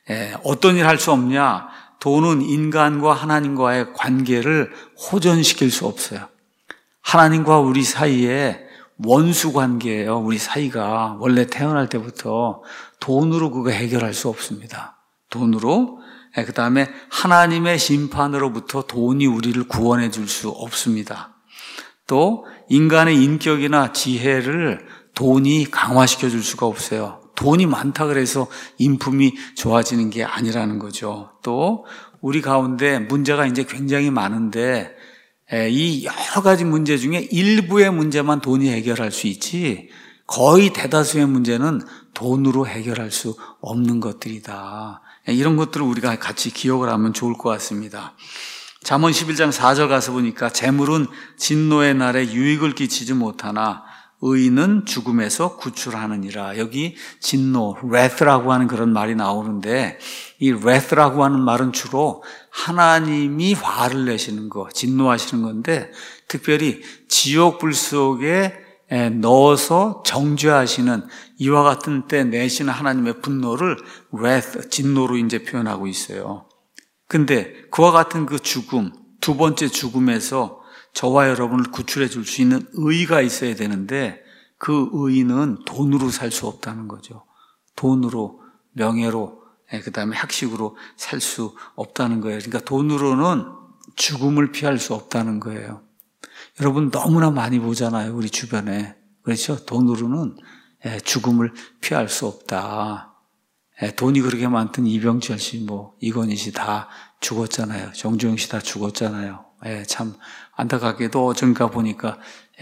어떤 일 할 수 없냐? 돈은 인간과 하나님과의 관계를 호전시킬 수 없어요. 하나님과 우리 사이에 원수 관계예요. 우리 사이가 원래 태어날 때부터 돈으로 그거 해결할 수 없습니다. 돈으로. 그 다음에 하나님의 심판으로부터 돈이 우리를 구원해 줄 수 없습니다. 또 인간의 인격이나 지혜를 돈이 강화시켜 줄 수가 없어요. 돈이 많다 그래서 인품이 좋아지는 게 아니라는 거죠. 또 우리 가운데 문제가 이제 굉장히 많은데 이 여러 가지 문제 중에 일부의 문제만 돈이 해결할 수 있지 거의 대다수의 문제는 돈으로 해결할 수 없는 것들이다. 이런 것들을 우리가 같이 기억을 하면 좋을 것 같습니다. 잠언 11장 4절 가서 보니까 재물은 진노의 날에 유익을 끼치지 못하나 의인은 죽음에서 구출하느니라. 여기 진노, wrath라고 하는 그런 말이 나오는데 이 wrath라고 하는 말은 주로 하나님이 화를 내시는 거, 진노하시는 건데 특별히 지옥불 속에 넣어서 정죄하시는 이와 같은 때 내시는 하나님의 분노를 wrath, 진노로 이제 표현하고 있어요. 근데 그와 같은 그 죽음, 두 번째 죽음에서 저와 여러분을 구출해 줄 수 있는 의의가 있어야 되는데 그 의의는 돈으로 살 수 없다는 거죠. 돈으로, 명예로, 그다음에 학식으로 살 수 없다는 거예요. 그러니까 돈으로는 죽음을 피할 수 없다는 거예요. 여러분 너무나 많이 보잖아요. 우리 주변에. 그렇죠? 돈으로는 죽음을 피할 수 없다. 돈이 그렇게 많던 이병철 씨, 이건희 씨 다 죽었잖아요. 정주영 씨 다 죽었잖아요. 참 안타깝게도 어젠가 보니까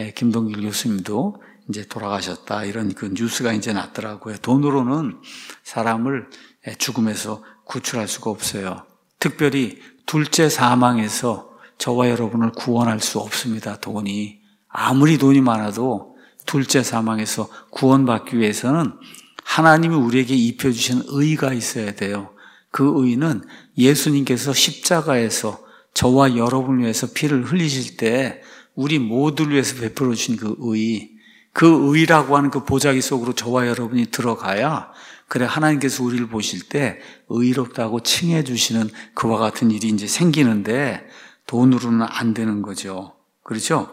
김동길 교수님도 이제 돌아가셨다. 이런 그 뉴스가 이제 났더라고요. 돈으로는 사람을 죽음에서 구출할 수가 없어요. 특별히 둘째 사망에서 저와 여러분을 구원할 수 없습니다. 돈이. 아무리 돈이 많아도 둘째 사망에서 구원받기 위해서는 하나님이 우리에게 입혀주신 의의가 있어야 돼요. 그 의의는 예수님께서 십자가에서 저와 여러분을 위해서 피를 흘리실 때 우리 모두를 위해서 베풀어 주신 그 의의, 그 의의라고 하는 그 보자기 속으로 저와 여러분이 들어가야 그래 하나님께서 우리를 보실 때 의롭다고 칭해 주시는 그와 같은 일이 이제 생기는데 돈으로는 안 되는 거죠. 그렇죠?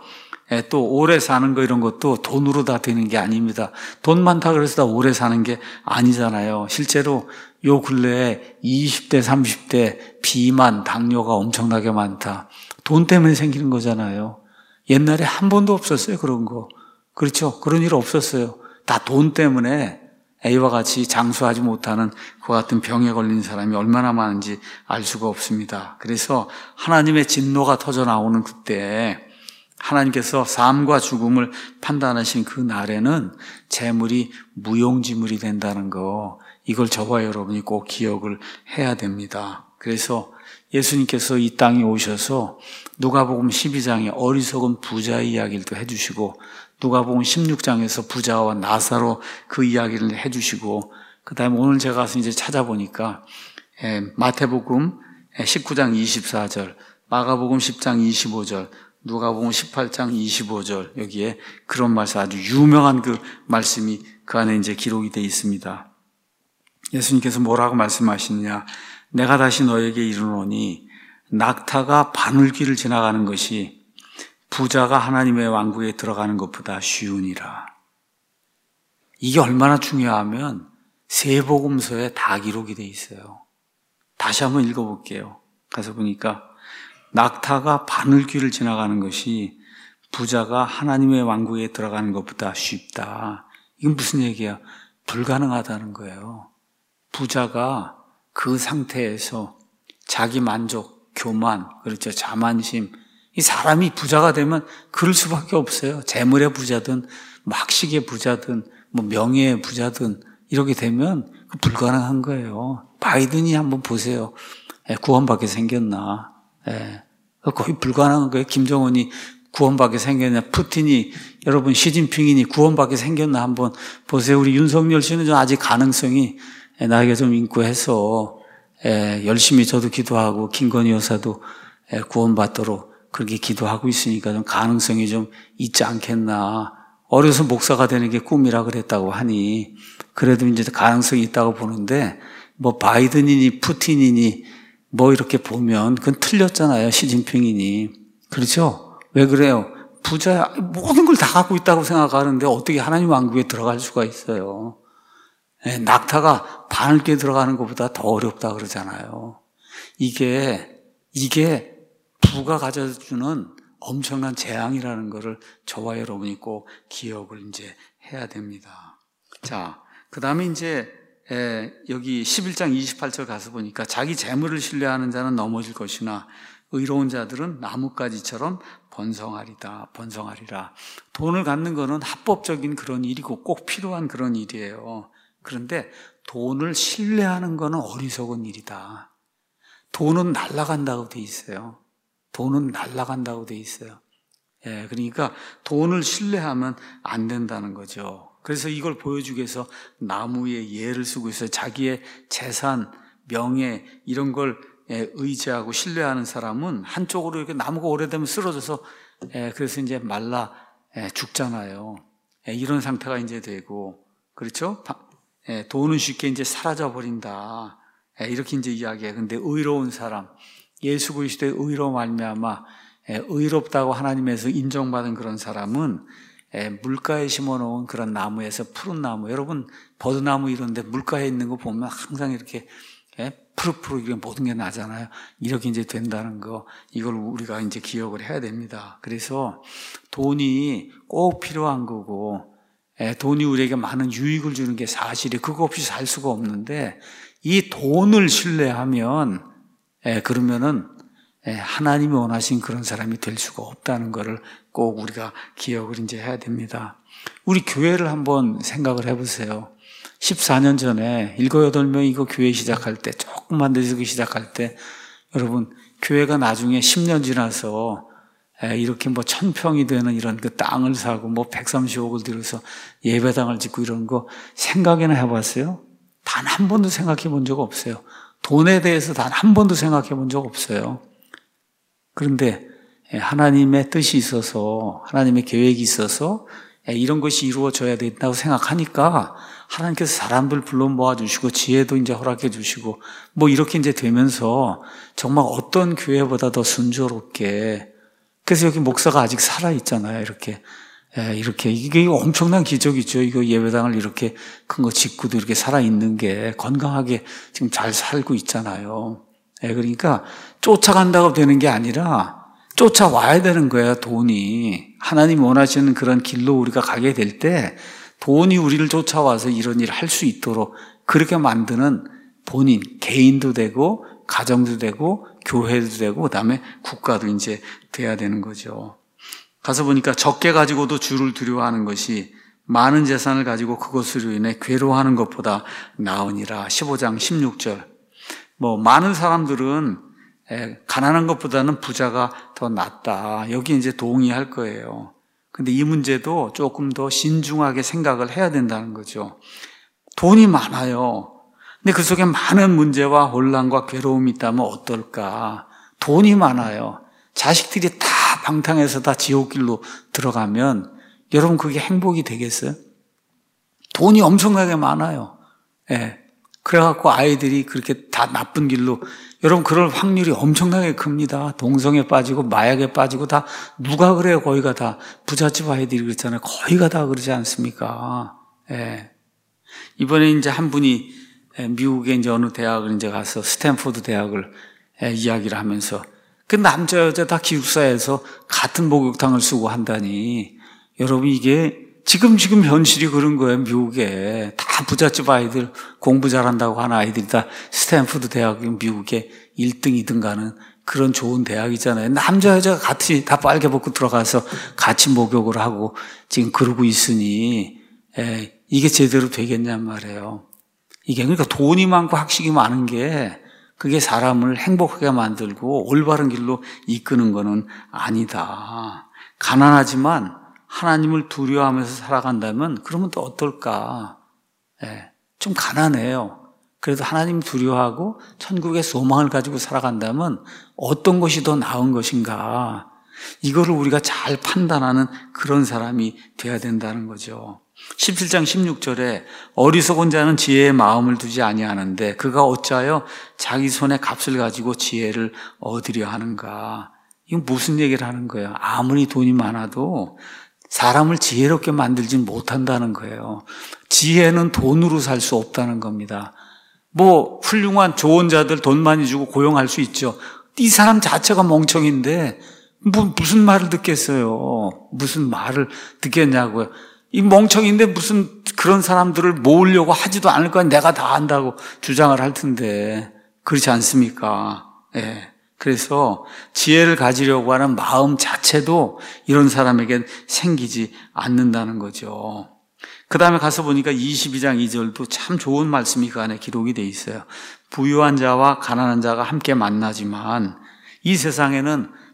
또 오래 사는 거 이런 것도 돈으로 다 되는 게 아닙니다. 돈 많다 그래서 다 오래 사는 게 아니잖아요. 실제로 요 근래에 20대, 30대 비만, 당뇨가 엄청나게 많다. 돈 때문에 생기는 거잖아요. 옛날에 한 번도 없었어요, 그런 거. 그렇죠? 그런 일 없었어요. 다 돈 때문에 A와 같이 장수하지 못하는 그와 같은 병에 걸린 사람이 얼마나 많은지 알 수가 없습니다. 그래서 하나님의 진노가 터져 나오는 그때 하나님께서 삶과 죽음을 판단하신 그 날에는 재물이 무용지물이 된다는 거, 이걸 저와 여러분이 꼭 기억을 해야 됩니다. 그래서 예수님께서 이 땅에 오셔서 누가복음 12장에 어리석은 부자의 이야기를 또 해주시고 누가복음 16장에서 부자와 나사로 그 이야기를 해주시고 그 다음에 오늘 제가 가서 이제 찾아보니까 마태복음 19장 24절, 마가복음 10장 25절, 누가복음 18장 25절 여기에 그런 말씀 아주 유명한 그 말씀이 그 안에 이제 기록이 되어 있습니다. 예수님께서 뭐라고 말씀하시느냐? 내가 다시 너에게 이르노니 낙타가 바늘귀를 지나가는 것이 부자가 하나님의 왕국에 들어가는 것보다 쉬우니라. 이게 얼마나 중요하면 세복음서에 다 기록이 되어 있어요. 다시 한번 읽어볼게요. 가서 보니까 낙타가 바늘귀를 지나가는 것이 부자가 하나님의 왕국에 들어가는 것보다 쉽다. 이건 무슨 얘기야? 불가능하다는 거예요. 부자가 그 상태에서 자기 만족, 교만, 그렇죠, 자만심, 이 사람이 부자가 되면 그럴 수밖에 없어요. 재물의 부자든 학식의 부자든 명예의 부자든 이렇게 되면 불가능한 거예요. 바이든이 한번 보세요. 구원받게 생겼나? 거의 불가능한 거예요. 김정은이 구원받게 생겼나? 푸틴이, 여러분 시진핑이 구원받게 생겼나? 한번 보세요. 우리 윤석열 씨는 좀 아직 가능성이 나에게 좀 있고 해서 열심히 저도 기도하고 김건희 여사도 구원받도록 그렇게 기도하고 있으니까 좀 가능성이 좀 있지 않겠나. 어려서 목사가 되는 게 꿈이라 그랬다고 하니 그래도 이제 가능성이 있다고 보는데 바이든이니 푸틴이니 이렇게 보면 그건 틀렸잖아요. 시진핑이니. 그렇죠? 왜 그래요? 부자 모든 걸 다 갖고 있다고 생각하는데 어떻게 하나님 왕국에 들어갈 수가 있어요? 낙타가 바늘귀에 들어가는 것보다 더 어렵다 그러잖아요. 이게 부가 가져주는 엄청난 재앙이라는 것을 저와 여러분이 꼭 기억을 이제 해야 됩니다. 자, 그 다음에 이제 여기 11장 28절 가서 보니까 자기 재물을 신뢰하는 자는 넘어질 것이나 의로운 자들은 나뭇가지처럼 번성하리라. 돈을 갖는 거는 합법적인 그런 일이고 꼭 필요한 그런 일이에요. 그런데 돈을 신뢰하는 거는 어리석은 일이다. 돈은 날아간다고 돼 있어요. 돈은 날아간다고 돼 있어요. 예, 그러니까 돈을 신뢰하면 안 된다는 거죠. 그래서 이걸 보여주기 위해서 나무의 예를 쓰고 있어요. 자기의 재산, 명예 이런 걸 의지하고 신뢰하는 사람은 한쪽으로 이렇게 나무가 오래되면 쓰러져서 그래서 이제 말라 죽잖아요. 이런 상태가 이제 되고 그렇죠? 돈은 쉽게 이제 사라져 버린다. 이렇게 이제 이야기해요. 근데 의로운 사람, 예수 그리스도의 의로 말미암아 의롭다고 하나님에서 인정받은 그런 사람은 물가에 심어놓은 그런 나무에서 푸른 나무, 여러분 버드나무 이런데 물가에 있는 거 보면 항상 이렇게 푸르푸르 이런 모든 게 나잖아요. 이렇게 이제 된다는 거, 이걸 우리가 이제 기억을 해야 됩니다. 그래서 돈이 꼭 필요한 거고, 돈이 우리에게 많은 유익을 주는 게 사실이 그거 없이 살 수가 없는데, 이 돈을 신뢰하면, 그러면은 하나님이 원하신 그런 사람이 될 수가 없다는 것을 꼭 우리가 기억을 이제 해야 됩니다. 우리 교회를 한번 생각을 해보세요. 14년 전에 7, 8명 이거 교회 시작할 때, 조금만 데서 시작할 때, 여러분, 교회가 나중에 10년 지나서 이렇게 1000평이 되는 이런 그 땅을 사고 130억을 들여서 예배당을 짓고 이런 거 생각이나 해봤어요? 단 한 번도 생각해 본 적 없어요. 돈에 대해서 단 한 번도 생각해 본 적 없어요. 그런데 하나님의 뜻이 있어서, 하나님의 계획이 있어서 이런 것이 이루어져야 된다고 생각하니까 하나님께서 사람들 불러 모아주시고 지혜도 이제 허락해 주시고 이렇게 이제 되면서 정말 어떤 교회보다 더 순조롭게, 그래서 여기 목사가 아직 살아있잖아요. 이렇게 이게 엄청난 기적이죠. 이거 예배당을 이렇게 큰 거 짓고도 이렇게 살아있는 게 건강하게 지금 잘 살고 있잖아요. 그러니까 쫓아간다고 되는 게 아니라 쫓아와야 되는 거예요. 돈이 하나님 원하시는 그런 길로 우리가 가게 될 때 돈이 우리를 쫓아와서 이런 일을 할 수 있도록 그렇게 만드는 본인, 개인도 되고 가정도 되고 교회도 되고 그다음에 국가도 이제 돼야 되는 거죠. 가서 보니까 적게 가지고도 주를 두려워하는 것이 많은 재산을 가지고 그것으로 인해 괴로워하는 것보다 나으니라. 15장 16절. 많은 사람들은 가난한 것보다는 부자가 더 낫다. 여기 이제 동의할 거예요. 근데 이 문제도 조금 더 신중하게 생각을 해야 된다는 거죠. 돈이 많아요. 근데 그 속에 많은 문제와 혼란과 괴로움이 있다면 어떨까? 돈이 많아요. 자식들이 다 방탕해서 다 지옥길로 들어가면 여러분 그게 행복이 되겠어요? 돈이 엄청나게 많아요. 그래갖고 아이들이 그렇게 다 나쁜 길로, 여러분 그럴 확률이 엄청나게 큽니다. 동성에 빠지고 마약에 빠지고 다 누가 그래요? 거기가 다 부잣집 아이들이 그렇잖아요. 거기가 다 그러지 않습니까? 이번에 이제 한 분이 미국에 이제 어느 대학을 이제 가서 스탠포드 대학을 이야기를 하면서 그 남자 여자 다 기숙사에서 같은 목욕탕을 쓰고 한다니, 여러분 이게 지금 현실이 그런 거예요. 미국에 다 부잣집 아이들, 공부 잘한다고 하는 아이들이 다 스탠포드 대학, 미국에 1등, 2등 가는 그런 좋은 대학이잖아요. 남자 여자가 같이 다 빨개 벗고 들어가서 같이 목욕을 하고 지금 그러고 있으니 이게 제대로 되겠냔 말이에요. 이게 그러니까 돈이 많고 학식이 많은 게 그게 사람을 행복하게 만들고 올바른 길로 이끄는 거는 아니다. 가난하지만 하나님을 두려워하면서 살아간다면 그러면 또 어떨까? 좀 가난해요. 그래도 하나님 두려워하고 천국의 소망을 가지고 살아간다면 어떤 것이 더 나은 것인가? 이거를 우리가 잘 판단하는 그런 사람이 돼야 된다는 거죠. 17장 16절에 어리석은 자는 지혜의 마음을 두지 아니하는데 그가 어찌하여 자기 손에 값을 가지고 지혜를 얻으려 하는가? 이건 무슨 얘기를 하는 거예요? 아무리 돈이 많아도 사람을 지혜롭게 만들진 못한다는 거예요. 지혜는 돈으로 살 수 없다는 겁니다. 훌륭한 좋은 자들 돈 많이 주고 고용할 수 있죠. 이 사람 자체가 멍청인데 무슨 말을 듣겠어요? 무슨 말을 듣겠냐고요? 이 멍청인데 무슨 그런 사람들을 모으려고 하지도 않을 거야. 내가 다 한다고 주장을 할 텐데 그렇지 않습니까? 그래서 지혜를 가지려고 하는 마음 자체도 이런 사람에겐 생기지 않는다는 거죠. 그 다음에 가서 보니까 22장 2절도 참 좋은 말씀이 그 안에 기록이 돼 있어요. 부유한 자와 가난한 자가 함께 만나지만 이 세상에는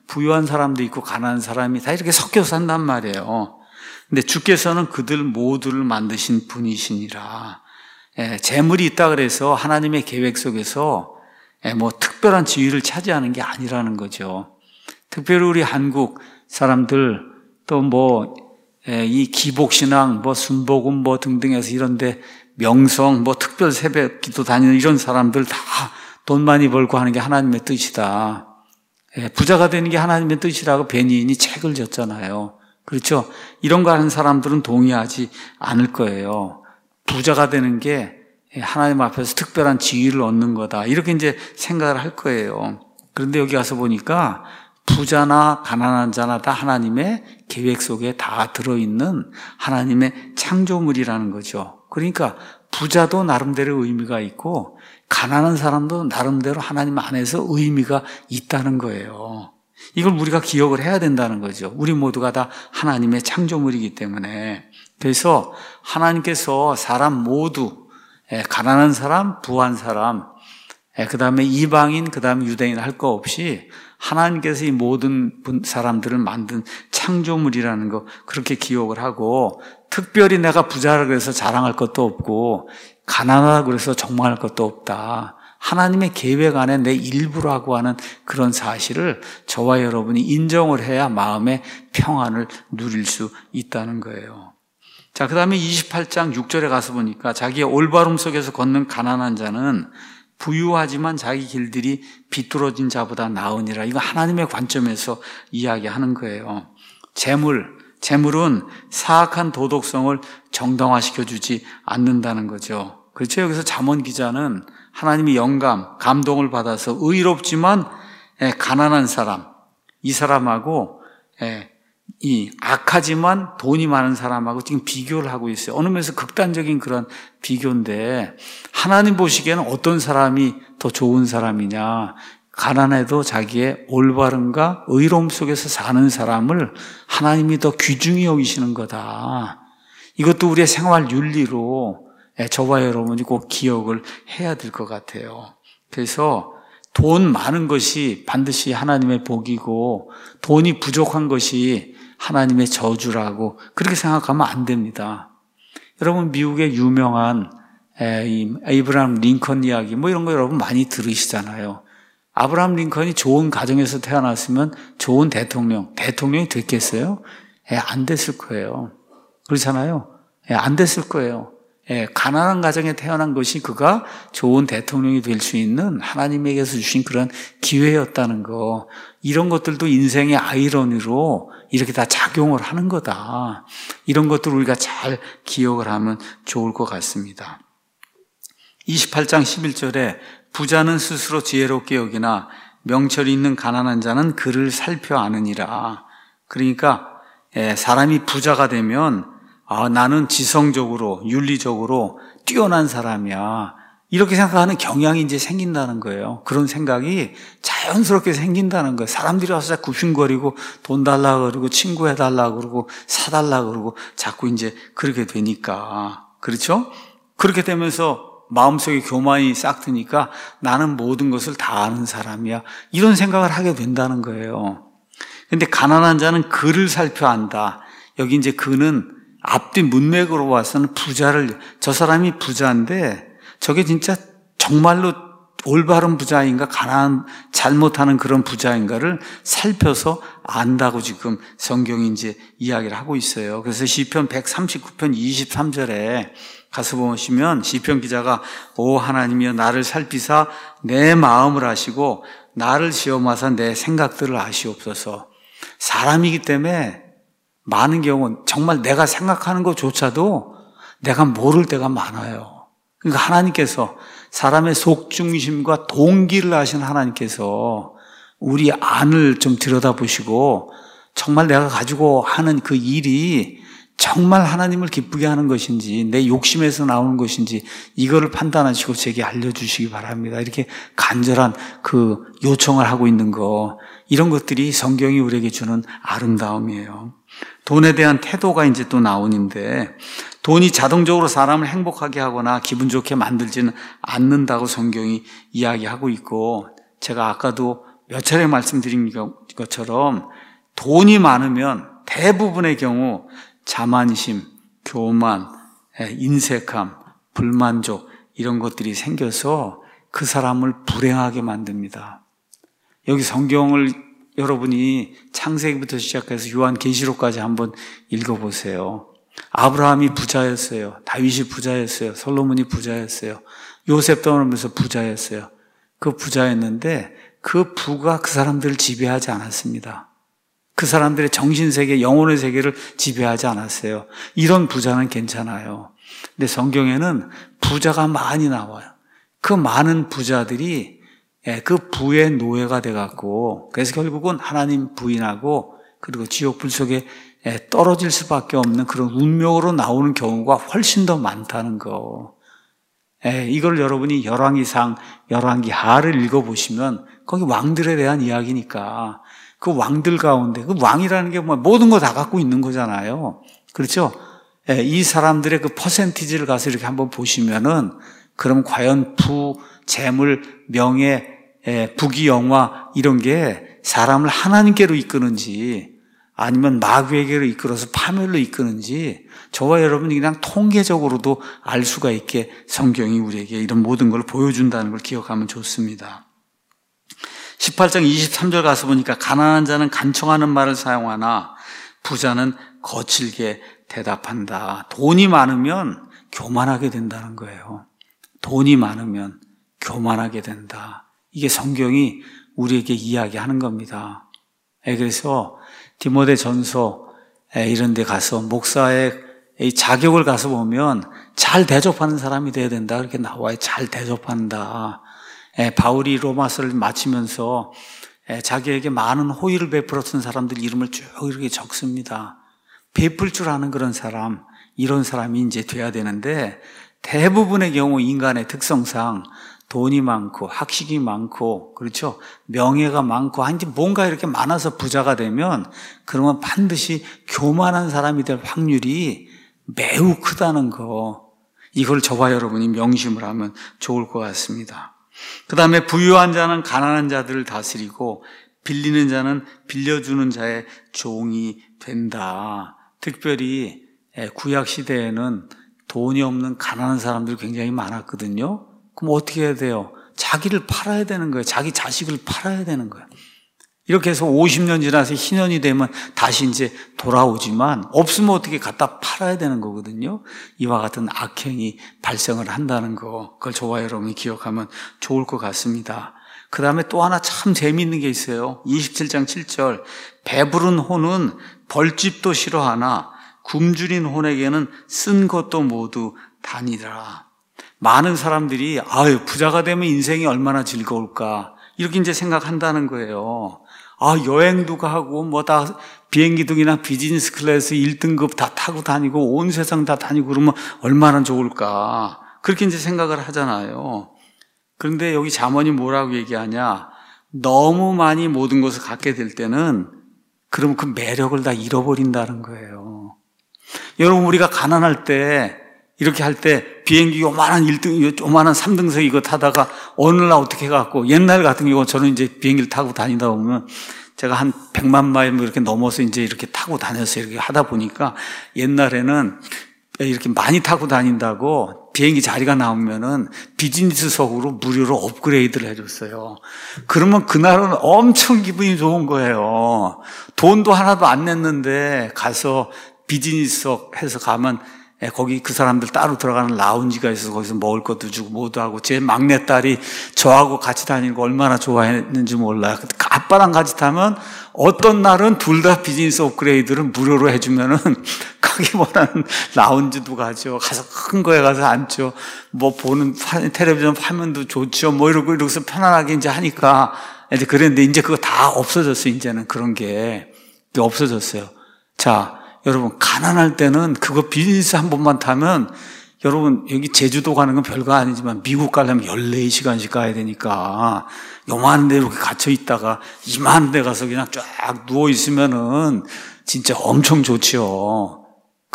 부유한 사람도 있고 가난한 사람이 다 이렇게 섞여 산단 말이에요. 근데 주께서는 그들 모두를 만드신 분이시니라. 재물이 있다 그래서 하나님의 계획 속에서 뭐 특별한 지위를 차지하는 게 아니라는 거죠. 특별히 우리 한국 사람들 또 뭐 이 기복신앙, 뭐 순복음 뭐 등등해서 이런데 명성, 뭐 특별 새벽 기도 다니는 이런 사람들 다 돈 많이 벌고 하는 게 하나님의 뜻이다. 부자가 되는 게 하나님의 뜻이라고 베니인이 책을 졌잖아요. 그렇죠? 이런 거 하는 사람들은 동의하지 않을 거예요. 부자가 되는 게 하나님 앞에서 특별한 지위를 얻는 거다. 이렇게 이제 생각을 할 거예요. 그런데 여기 가서 보니까 부자나 가난한 자나 다 하나님의 계획 속에 다 들어있는 하나님의 창조물이라는 거죠. 그러니까 부자도 나름대로 의미가 있고 가난한 사람도 나름대로 하나님 안에서 의미가 있다는 거예요. 이걸 우리가 기억을 해야 된다는 거죠. 우리 모두가 다 하나님의 창조물이기 때문에. 그래서 하나님께서 사람 모두, 가난한 사람, 부한 사람, 그 다음에 이방인, 그 다음에 유대인 할 거 없이 하나님께서 이 모든 사람들을 만든 창조물이라는 거 그렇게 기억을 하고, 특별히 내가 부자라 그래서 자랑할 것도 없고 가난하다고 그래서 정망할 것도 없다. 하나님의 계획 안에 내 일부라고 하는 그런 사실을 저와 여러분이 인정을 해야 마음의 평안을 누릴 수 있다는 거예요. 자, 그 다음에 28장 6절에 가서 보니까 자기의 올바름 속에서 걷는 가난한 자는 부유하지만 자기 길들이 비뚤어진 자보다 나으니라. 이거 하나님의 관점에서 이야기하는 거예요. 재물은 사악한 도덕성을 정당화시켜주지 않는다는 거죠. 그렇죠? 여기서 잠언 기자는 하나님이 감동을 받아서 의롭지만 가난한 사람, 이 사람하고 이 악하지만 돈이 많은 사람하고 지금 비교를 하고 있어요. 어느 면에서 극단적인 그런 비교인데, 하나님 보시기에는 어떤 사람이 더 좋은 사람이냐, 가난해도 자기의 올바름과 의로움 속에서 사는 사람을 하나님이 더 귀중히 여기시는 거다. 이것도 우리의 생활 윤리로 저와 여러분이 꼭 기억을 해야 될 것 같아요. 그래서 돈 많은 것이 반드시 하나님의 복이고 돈이 부족한 것이 하나님의 저주라고 그렇게 생각하면 안 됩니다. 여러분, 미국의 유명한 에이브라함 링컨 이야기 뭐 이런 거 여러분 많이 들으시잖아요. 아브라함 링컨이 좋은 가정에서 태어났으면 좋은 대통령이 됐겠어요? 안 됐을 거예요. 그렇잖아요. 안 됐을 거예요. 가난한 가정에 태어난 것이 그가 좋은 대통령이 될 수 있는 하나님에게서 주신 그런 기회였다는 거, 이런 것들도 인생의 아이러니로 이렇게 다 작용을 하는 거다. 이런 것들을 우리가 잘 기억을 하면 좋을 것 같습니다. 28장 11절에 부자는 스스로 지혜롭게 여기나 명철이 있는 가난한 자는 그를 살펴 아느니라. 그러니까 사람이 부자가 되면 나는 지성적으로 윤리적으로 뛰어난 사람이야, 이렇게 생각하는 경향이 이제 생긴다는 거예요. 그런 생각이 자연스럽게 생긴다는 거예요. 사람들이 와서 굽신거리고 돈 달라고 그러고 친구 해달라고 그러고 사달라고 그러고 자꾸 이제 그렇게 되니까. 그렇죠? 그렇게 되면서 마음속에 교만이 싹 드니까 나는 모든 것을 다 아는 사람이야, 이런 생각을 하게 된다는 거예요. 근데 가난한 자는 그를 살펴 안다. 여기 이제 그는 앞뒤 문맥으로 봐서는 저 사람이 부자인데 저게 진짜 정말로 올바른 부자인가 잘못하는 그런 부자인가를 살펴서 안다고 지금 성경이 이제 이야기를 하고 있어요. 그래서 시편 139편 23절에 가서 보시면 시편 기자가 오 하나님이여 나를 살피사 내 마음을 아시고 나를 시험하사 내 생각들을 아시옵소서. 사람이기 때문에 많은 경우는 정말 내가 생각하는 것조차도 내가 모를 때가 많아요. 그러니까 하나님께서 사람의 속중심과 동기를 아시는 하나님께서 우리 안을 좀 들여다보시고 정말 내가 가지고 하는 그 일이 정말 하나님을 기쁘게 하는 것인지 내 욕심에서 나오는 것인지 이거를 판단하시고 제게 알려주시기 바랍니다. 이렇게 간절한 그 요청을 하고 있는 거, 이런 것들이 성경이 우리에게 주는 아름다움이에요. 돈에 대한 태도가 이제 또 나오는데, 돈이 자동적으로 사람을 행복하게 하거나 기분 좋게 만들지는 않는다고 성경이 이야기하고 있고, 제가 아까도 몇 차례 말씀드린 것처럼 돈이 많으면 대부분의 경우 자만심, 교만, 인색함, 불만족 이런 것들이 생겨서 그 사람을 불행하게 만듭니다. 여기 성경을 여러분이 창세기부터 시작해서 요한계시록까지 한번 읽어보세요. 아브라함이 부자였어요. 다윗이 부자였어요. 솔로몬이 부자였어요. 요셉도 하면서 부자였어요. 그 부자였는데 그 부가 그 사람들을 지배하지 않았습니다. 그 사람들의 정신세계, 영혼의 세계를 지배하지 않았어요. 이런 부자는 괜찮아요. 근데 성경에는 부자가 많이 나와요. 그 많은 부자들이 그 부의 노예가 돼갖고 그래서 결국은 하나님 부인하고 그리고 지옥 불 속에 떨어질 수밖에 없는 그런 운명으로 나오는 경우가 훨씬 더 많다는 거. 이걸 여러분이 열왕기상, 열왕기하를 읽어보시면 거기 왕들에 대한 이야기니까 그 왕들 가운데 그 왕이라는 게 뭐 모든 거 다 갖고 있는 거잖아요. 그렇죠? 이 사람들의 그 퍼센티지를 가서 이렇게 한번 보시면은 그럼 과연 부, 재물, 명예, 부귀, 영화 이런 게 사람을 하나님께로 이끄는지 아니면 마귀에게로 이끌어서 파멸로 이끄는지 저와 여러분이 그냥 통계적으로도 알 수가 있게 성경이 우리에게 이런 모든 걸 보여준다는 걸 기억하면 좋습니다. 18장 23절 가서 보니까 가난한 자는 간청하는 말을 사용하나 부자는 거칠게 대답한다. 돈이 많으면 교만하게 된다는 거예요. 돈이 많으면 교만하게 된다. 이게 성경이 우리에게 이야기하는 겁니다. 그래서 디모데전서 이런 데 가서 목사의 자격을 가서 보면 잘 대접하는 사람이 돼야 된다. 그렇게 나와요. 잘 대접한다. 바울이 로마서를 마치면서 자기에게 많은 호의를 베풀었던 사람들 이름을 쭉 이렇게 적습니다. 베풀 줄 아는 그런 사람, 이런 사람이 이제 돼야 되는데 대부분의 경우 인간의 특성상 돈이 많고 학식이 많고 그렇죠? 명예가 많고 한지 뭔가 이렇게 많아서 부자가 되면 그러면 반드시 교만한 사람이 될 확률이 매우 크다는 거. 이걸 저와 여러분이 명심을 하면 좋을 것 같습니다. 그 다음에 부유한 자는 가난한 자들을 다스리고 빌리는 자는 빌려주는 자의 종이 된다. 특별히 구약 시대에는 돈이 없는 가난한 사람들이 굉장히 많았거든요. 그럼 어떻게 해야 돼요? 자기를 팔아야 되는 거예요. 자기 자식을 팔아야 되는 거예요. 이렇게 해서 50년 지나서 희년이 되면 다시 이제 돌아오지만 없으면 어떻게 갖다 팔아야 되는 거거든요. 이와 같은 악행이 발생을 한다는 거, 그걸 저와 여러분이 기억하면 좋을 것 같습니다. 그 다음에 또 하나 참 재미있는 게 있어요. 27장 7절 배부른 혼은 벌집도 싫어하나 굶주린 혼에게는 쓴 것도 모두 다니라. 많은 사람들이 부자가 되면 인생이 얼마나 즐거울까 이렇게 이제 생각한다는 거예요. 여행도 가고 뭐 다 비행기도 그냥 비즈니스 클래스 1등급 다 타고 다니고 온 세상 다 다니고 그러면 얼마나 좋을까 그렇게 이제 생각을 하잖아요. 그런데 여기 잠언이 뭐라고 얘기하냐? 너무 많이 모든 것을 갖게 될 때는 그러면 그 매력을 다 잃어버린다는 거예요. 여러분 우리가 가난할 때 이렇게 할 때 비행기 요만한 1등, 요만한 3등석 이거 타다가 어느 날 어떻게 해갖고 옛날 같은 경우 저는 이제 비행기를 타고 다니다 보면 제가 한 100만 마일 뭐 이렇게 넘어서 이제 이렇게 타고 다녔어요. 이렇게 하다 보니까 옛날에는 이렇게 많이 타고 다닌다고 비행기 자리가 나오면은 비즈니스석으로 무료로 업그레이드를 해줬어요. 그러면 그날은 엄청 기분이 좋은 거예요. 돈도 하나도 안 냈는데 가서 비즈니스석 해서 가면 거기 그 사람들 따로 들어가는 라운지가 있어서 거기서 먹을 것도 주고 뭐도 하고 제 막내딸이 저하고 같이 다니는 거 얼마나 좋아했는지 몰라요. 아빠랑 같이 타면 어떤 날은 둘 다 비즈니스 업그레이드를 무료로 해주면은 가기 원하는 라운지도 가죠. 가서 큰 거에 가서 앉죠. 뭐 보는 텔레비전 화면도 좋죠. 뭐 이러고서 편안하게 이제 하니까 이제 그랬는데 이제 그거 다 없어졌어요. 이제는 그런 게 없어졌어요. 자. 여러분 가난할 때는 그거 비즈니스 한 번만 타면 여러분 여기 제주도 가는 건 별거 아니지만 미국 가려면 14시간씩 가야 되니까 요만한 데 이렇게 갇혀 있다가 이만한 데 가서 그냥 쫙 누워 있으면은 진짜 엄청 좋죠.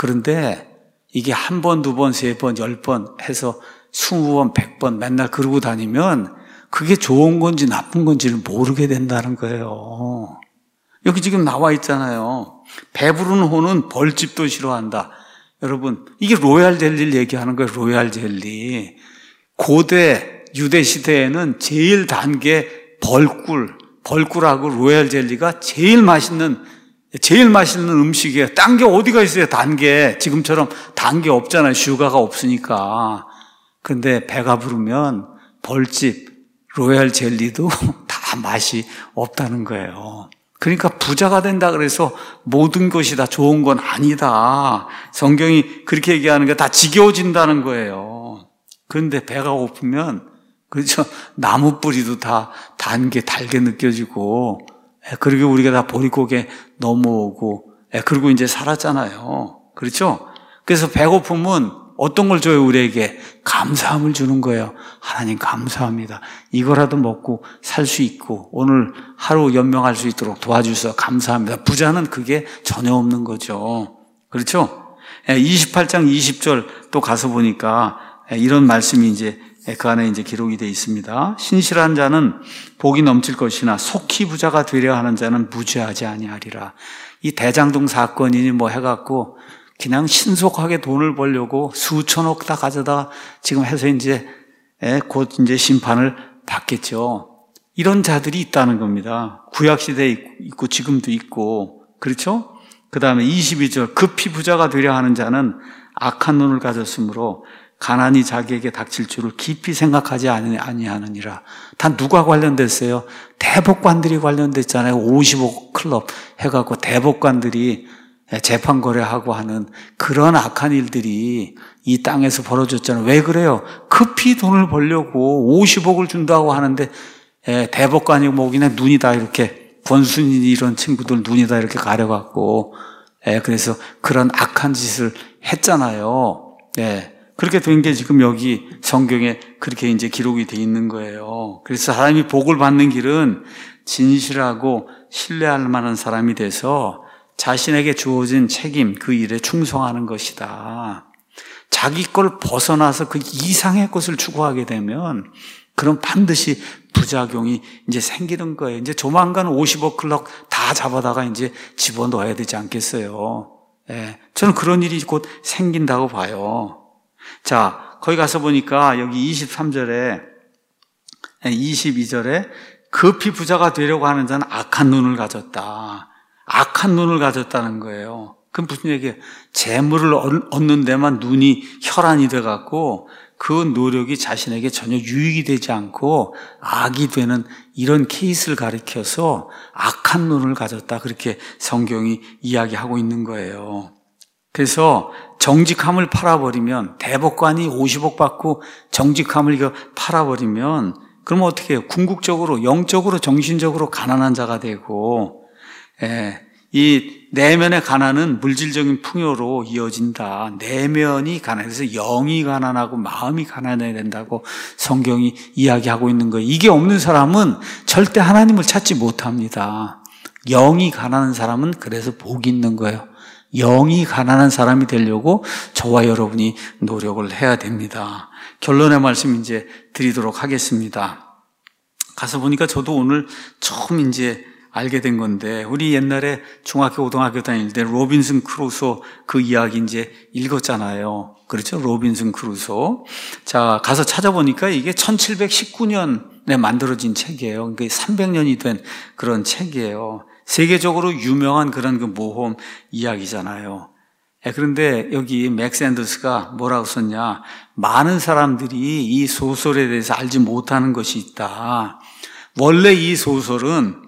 그런데 이게 한 번, 두 번, 세 번, 10번 해서 20번, 100번 맨날 그러고 다니면 그게 좋은 건지 나쁜 건지를 모르게 된다는 거예요. 여기 지금 나와 있잖아요. 배부른 호는 벌집도 싫어한다. 여러분, 이게 로얄 젤리를 얘기하는 거예요. 로얄 젤리. 고대 유대 시대에는 제일 단 게 벌꿀하고 로얄 젤리가 제일 맛있는 음식이에요. 딴 게 어디가 있어요, 단 게. 지금처럼 단 게 없잖아요. 슈가가 없으니까. 근데 배가 부르면 벌집, 로얄 젤리도 다 맛이 없다는 거예요. 그러니까 부자가 된다 그래서 모든 것이 다 좋은 건 아니다. 성경이 그렇게 얘기하는 게 다 지겨워진다는 거예요. 그런데 배가 고프면, 그렇죠? 나무 뿌리도 다 단 게 달게 느껴지고, 그리고 우리가 다 보릿고개 넘어오고, 그리고 이제 살았잖아요. 그렇죠? 그래서 배고픔은 어떤 걸 줘요, 우리에게? 감사함을 주는 거예요. 하나님 감사합니다. 이거라도 먹고 살 수 있고 오늘 하루 연명할 수 있도록 도와주셔서 감사합니다. 부자는 그게 전혀 없는 거죠. 그렇죠? 28장 20절 또 가서 보니까 이런 말씀이 이제 그 안에 이제 기록이 되어 있습니다. 신실한 자는 복이 넘칠 것이나 속히 부자가 되려 하는 자는 무죄하지 아니하리라. 이 대장동 사건이니 뭐 해갖고 그냥 신속하게 돈을 벌려고 수천억 다 가져다 지금 해서 이제 곧 이제 심판을 받겠죠. 이런 자들이 있다는 겁니다. 구약시대에 있고 지금도 있고. 그렇죠? 그 다음에 22절 급히 부자가 되려 하는 자는 악한 눈을 가졌으므로 가난이 자기에게 닥칠 줄을 깊이 생각하지 아니하느니라. 다 누가 관련됐어요? 대법관들이 관련됐잖아요. 55 클럽 해갖고 대법관들이 재판 거래하고 하는 그런 악한 일들이 이 땅에서 벌어졌잖아요. 왜 그래요? 급히 돈을 벌려고 50억을 준다고 하는데 대법관이 뭐 그냥 눈이 다 이렇게 권순이 이런 친구들 눈이 다 이렇게 가려갖고 그래서 그런 악한 짓을 했잖아요. 그렇게 된 게 지금 여기 성경에 그렇게 이제 기록이 돼 있는 거예요. 그래서 사람이 복을 받는 길은 진실하고 신뢰할 만한 사람이 돼서 자신에게 주어진 책임, 그 일에 충성하는 것이다. 자기 걸 벗어나서 그 이상의 것을 추구하게 되면 그럼 반드시 부작용이 이제 생기는 거예요. 이제 조만간 50억 클럽 다 잡아다가 이제 집어넣어야 되지 않겠어요. 저는 그런 일이 곧 생긴다고 봐요. 자, 거기 가서 보니까 여기 23절에, 22절에 급히 부자가 되려고 하는 자는 악한 눈을 가졌다. 악한 눈을 가졌다는 거예요. 그럼 무슨 얘기예요? 재물을 얻는 데만 눈이 혈안이 돼갖고 그 노력이 자신에게 전혀 유익이 되지 않고 악이 되는 이런 케이스를 가리켜서 악한 눈을 가졌다. 그렇게 성경이 이야기하고 있는 거예요. 그래서 정직함을 팔아버리면 대법관이 50억 받고 정직함을 이거 팔아버리면 그러면 어떻게 해요? 궁극적으로 영적으로 정신적으로 가난한 자가 되고 이 내면의 가난은 물질적인 풍요로 이어진다. 내면이 가난해서 영이 가난하고 마음이 가난해야 된다고 성경이 이야기하고 있는 거예요. 이게 없는 사람은 절대 하나님을 찾지 못합니다. 영이 가난한 사람은 그래서 복이 있는 거예요. 영이 가난한 사람이 되려고 저와 여러분이 노력을 해야 됩니다. 결론의 말씀 이제 드리도록 하겠습니다. 가서 보니까 저도 오늘 처음 이제 알게 된 건데, 우리 옛날에 중학교, 고등학교 다닐 때 로빈슨 크루소 그 이야기 이제 읽었잖아요. 그렇죠? 로빈슨 크루소. 자, 가서 찾아보니까 이게 1719년에 만들어진 책이에요. 그러니까 300년이 된 그런 책이에요. 세계적으로 유명한 그런 그 모험 이야기잖아요. 그런데 여기 맥스 앤더스가 뭐라고 썼냐? 많은 사람들이 이 소설에 대해서 알지 못하는 것이 있다. 원래 이 소설은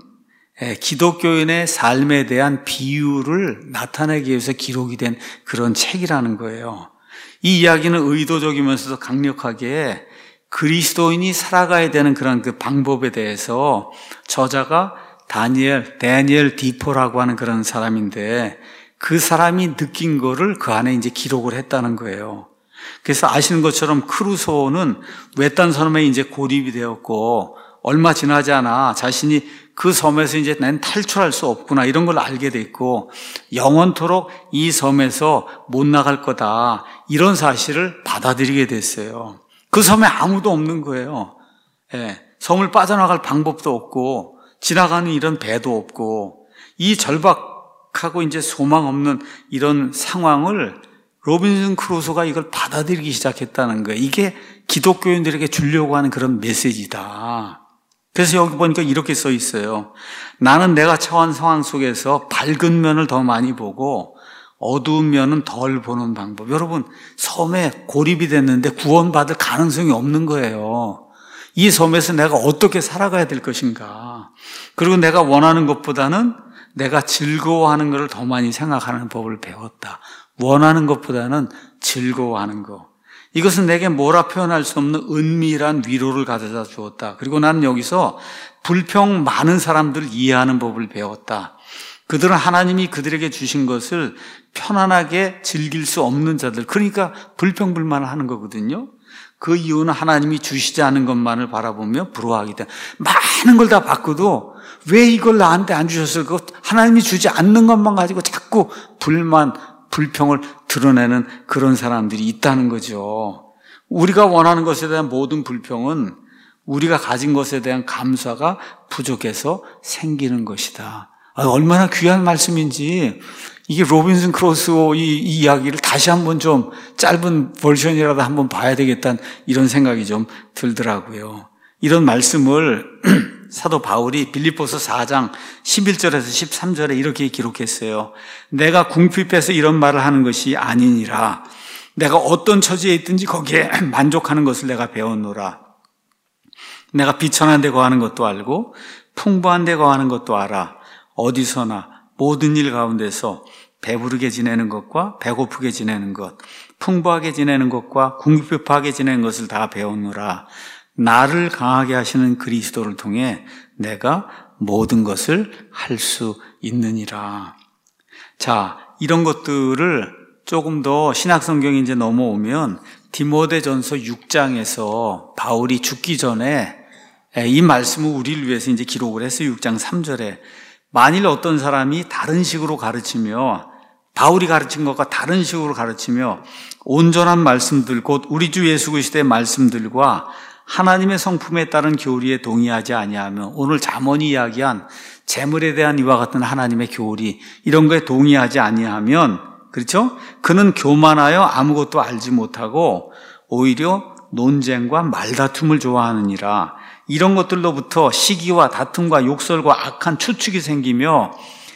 기독교인의 삶에 대한 비유를 나타내기 위해서 기록이 된 그런 책이라는 거예요. 이 이야기는 의도적이면서도 강력하게 그리스도인이 살아가야 되는 그런 그 방법에 대해서 저자가 다니엘 디포라고 하는 그런 사람인데 그 사람이 느낀 거를 그 안에 이제 기록을 했다는 거예요. 그래서 아시는 것처럼 크루소는 외딴 섬에 이제 고립이 되었고 얼마 지나지 않아 자신이 그 섬에서 이제 난 탈출할 수 없구나 이런 걸 알게 됐고 영원토록 이 섬에서 못 나갈 거다 이런 사실을 받아들이게 됐어요. 그 섬에 아무도 없는 거예요. 섬을 빠져나갈 방법도 없고 지나가는 이런 배도 없고 이 절박하고 이제 소망 없는 이런 상황을 로빈슨 크루소가 이걸 받아들이기 시작했다는 거예요. 이게 기독교인들에게 주려고 하는 그런 메시지다. 그래서 여기 보니까 이렇게 써 있어요. 나는 내가 처한 상황 속에서 밝은 면을 더 많이 보고 어두운 면은 덜 보는 방법. 여러분, 섬에 고립이 됐는데 구원받을 가능성이 없는 거예요. 이 섬에서 내가 어떻게 살아가야 될 것인가. 그리고 내가 원하는 것보다는 내가 즐거워하는 것을 더 많이 생각하는 법을 배웠다. 원하는 것보다는 즐거워하는 것. 이것은 내게 뭐라 표현할 수 없는 은밀한 위로를 가져다 주었다. 그리고 나는 여기서 불평 많은 사람들을 이해하는 법을 배웠다. 그들은 하나님이 그들에게 주신 것을 편안하게 즐길 수 없는 자들, 그러니까 불평불만을 하는 거거든요. 그 이유는 하나님이 주시지 않은 것만을 바라보며 부러워하기 때문에 많은 걸 다 받고도 왜 이걸 나한테 안 주셨을까? 하나님이 주지 않는 것만 가지고 자꾸 불만, 불평을 드러내는 그런 사람들이 있다는 거죠. 우리가 원하는 것에 대한 모든 불평은 우리가 가진 것에 대한 감사가 부족해서 생기는 것이다. 얼마나 귀한 말씀인지 이게 로빈슨 크루소 이 이야기를 다시 한번 좀 짧은 버전이라도 한번 봐야 되겠다는 이런 생각이 좀 들더라고요. 이런 말씀을 사도 바울이 빌립보서 4장 11절에서 13절에 이렇게 기록했어요. 내가 궁핍해서 이런 말을 하는 것이 아니니라. 내가 어떤 처지에 있든지 거기에 만족하는 것을 내가 배웠노라. 내가 비천한 데 거하는 것도 알고 풍부한 데 거하는 것도 알아. 어디서나 모든 일 가운데서 배부르게 지내는 것과 배고프게 지내는 것, 풍부하게 지내는 것과 궁핍하게 지내는 것을 다 배웠노라. 나를 강하게 하시는 그리스도를 통해 내가 모든 것을 할 수 있느니라. 자, 이런 것들을 조금 더 신약성경에 이제 넘어오면 디모데전서 6장에서 바울이 죽기 전에 이 말씀을 우리를 위해서 이제 기록을 했어요. 6장 3절에. 만일 어떤 사람이 다른 식으로 가르치며 바울이 가르친 것과 다른 식으로 가르치며 온전한 말씀들, 곧 우리 주 예수 그리스도의 말씀들과 하나님의 성품에 따른 교리에 동의하지 아니하며 오늘 잠언이 이야기한 재물에 대한 이와 같은 하나님의 교리 이런 거에 동의하지 아니하면, 그렇죠? 그는 교만하여 아무것도 알지 못하고 오히려 논쟁과 말다툼을 좋아하느니라. 이런 것들로부터 시기와 다툼과 욕설과 악한 추측이 생기며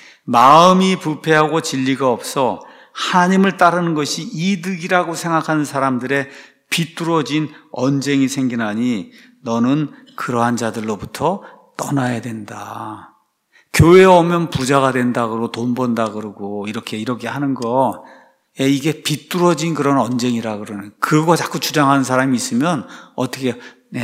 마음이 부패하고 진리가 없어 하나님을 따르는 것이 이득이라고 생각하는 사람들의 비뚤어진 언쟁이 생기나니 너는 그러한 자들로부터 떠나야 된다. 교회에 오면 부자가 된다 그러고 돈 번다 그러고 이렇게 하는 거, 이게 비뚤어진 그런 언쟁이라 그러는, 그거 자꾸 주장하는 사람이 있으면 어떻게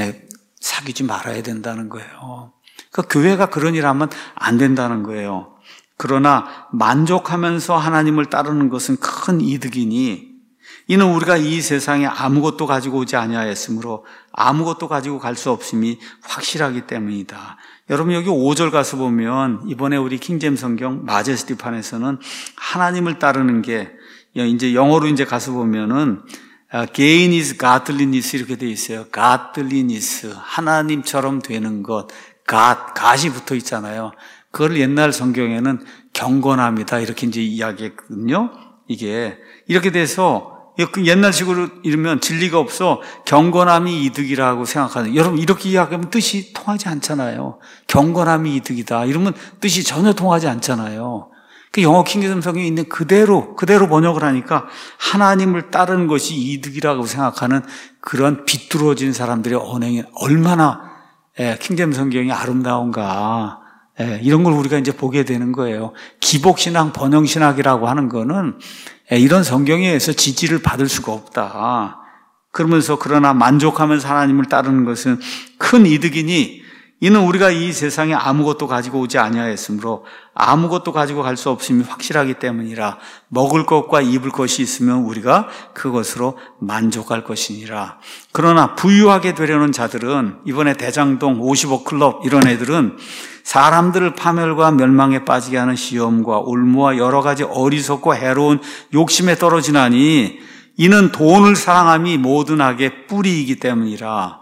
사귀지 말아야 된다는 거예요. 그러니까 교회가 그런 일 하면 안 된다는 거예요. 그러나 만족하면서 하나님을 따르는 것은 큰 이득이니 이는 우리가 이 세상에 아무것도 가지고 오지 아니하였으므로 아무것도 가지고 갈 수 없음이 확실하기 때문이다. 여러분 여기 5절 가서 보면 이번에 우리 킹제임스 성경 마제스티판에서는 하나님을 따르는 게 이제 영어로 이제 가서 보면은 gain is godliness 이렇게 돼 있어요. godliness, 하나님처럼 되는 것, god이 붙어 있잖아요. 그걸 옛날 성경에는 경건함이다 이렇게 이제 이야기했거든요. 이게 이렇게 돼서 옛날식으로 이러면 진리가 없어 경건함이 이득이라고 생각하는, 여러분 이렇게 이야기하면 뜻이 통하지 않잖아요. 경건함이 이득이다 이러면 뜻이 전혀 통하지 않잖아요. 그 영어 킹제임스 성경에 있는 그대로 번역을 하니까 하나님을 따르는 것이 이득이라고 생각하는 그런 비뚤어진 사람들의 언행이 얼마나 킹제임스 성경이 아름다운가. 이런 걸 우리가 이제 보게 되는 거예요. 기복신앙, 번영신학이라고 하는 거는 이런 성경에 의해서 지지를 받을 수가 없다. 그러면서 그러나 만족하면서 하나님을 따르는 것은 큰 이득이니 이는 우리가 이 세상에 아무것도 가지고 오지 아니하였으므로 아무것도 가지고 갈 수 없음이 확실하기 때문이라. 먹을 것과 입을 것이 있으면 우리가 그것으로 만족할 것이니라. 그러나 부유하게 되려는 자들은, 이번에 대장동 50억 클럽 이런 애들은 사람들을 파멸과 멸망에 빠지게 하는 시험과 올무와 여러 가지 어리석고 해로운 욕심에 떨어지나니 이는 돈을 사랑함이 모든 악의 뿌리이기 때문이라.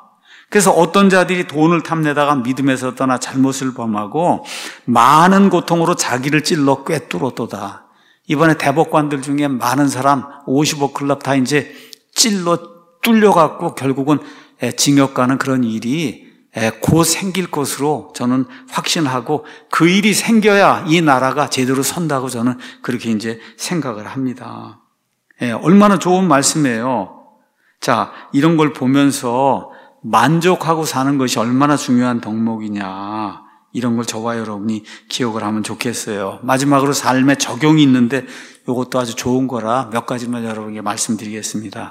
그래서 어떤 자들이 돈을 탐내다가 믿음에서 떠나 잘못을 범하고 많은 고통으로 자기를 찔러 꿰뚫었도다. 이번에 대법관들 중에 많은 사람 50억 클럽 다 이제 찔러 뚫려갖고 결국은 징역 가는 그런 일이 곧 생길 것으로 저는 확신하고 그 일이 생겨야 이 나라가 제대로 선다고 저는 그렇게 이제 생각을 합니다. 얼마나 좋은 말씀이에요. 자, 이런 걸 보면서 만족하고 사는 것이 얼마나 중요한 덕목이냐, 이런 걸 저와 여러분이 기억을 하면 좋겠어요. 마지막으로 삶에 적용이 있는데 이것도 아주 좋은 거라 몇 가지만 여러분에게 말씀드리겠습니다.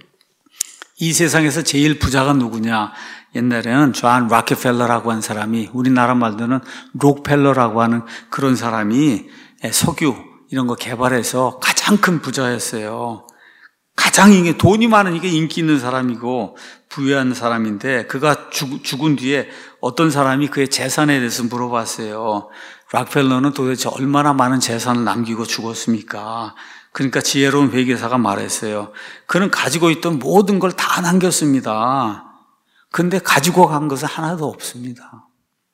이 세상에서 제일 부자가 누구냐? 옛날에는 존 락펠러라고 한 사람이, 우리나라 말로는 록펠러라고 하는 그런 사람이 석유 이런 거 개발해서 가장 큰 부자였어요. 가장 이게 돈이 많은, 이게 인기 있는 사람이고 부유한 사람인데, 그가 죽은 뒤에 어떤 사람이 그의 재산에 대해서 물어봤어요. 락펠러는 도대체 얼마나 많은 재산을 남기고 죽었습니까? 그러니까 지혜로운 회계사가 말했어요. 그는 가지고 있던 모든 걸 다 남겼습니다. 근데 가지고 간 것은 하나도 없습니다.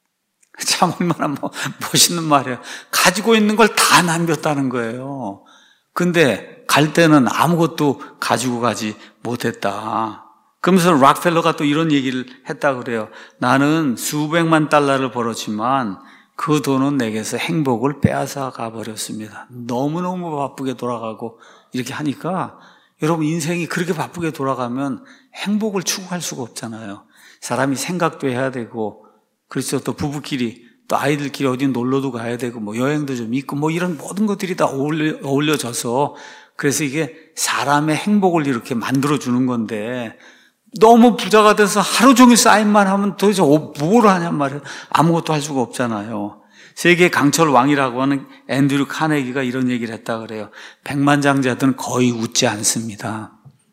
참 얼마나 멋있는 말이에요. 가지고 있는 걸 다 남겼다는 거예요. 근데 갈 때는 아무것도 가지고 가지 못했다. 그러면서 락펠러가 또 이런 얘기를 했다 그래요. 나는 수백만 달러를 벌었지만 그 돈은 내게서 행복을 빼앗아 가버렸습니다. 너무너무 바쁘게 돌아가고 이렇게 하니까, 여러분 인생이 그렇게 바쁘게 돌아가면 행복을 추구할 수가 없잖아요. 사람이 생각도 해야 되고, 그렇죠. 또 부부끼리, 또 아이들끼리 어디 놀러도 가야 되고, 뭐 여행도 좀 있고, 이런 모든 것들이 다 어울려져서, 그래서 이게 사람의 행복을 이렇게 만들어주는 건데, 너무 부자가 돼서 하루 종일 사인만 하면 도대체 뭘 하냔 말이에요. 아무것도 할 수가 없잖아요. 세계 강철 왕이라고 하는 앤드류 카네기가 이런 얘기를 했다 그래요. 백만장자들은 거의 웃지 않습니다.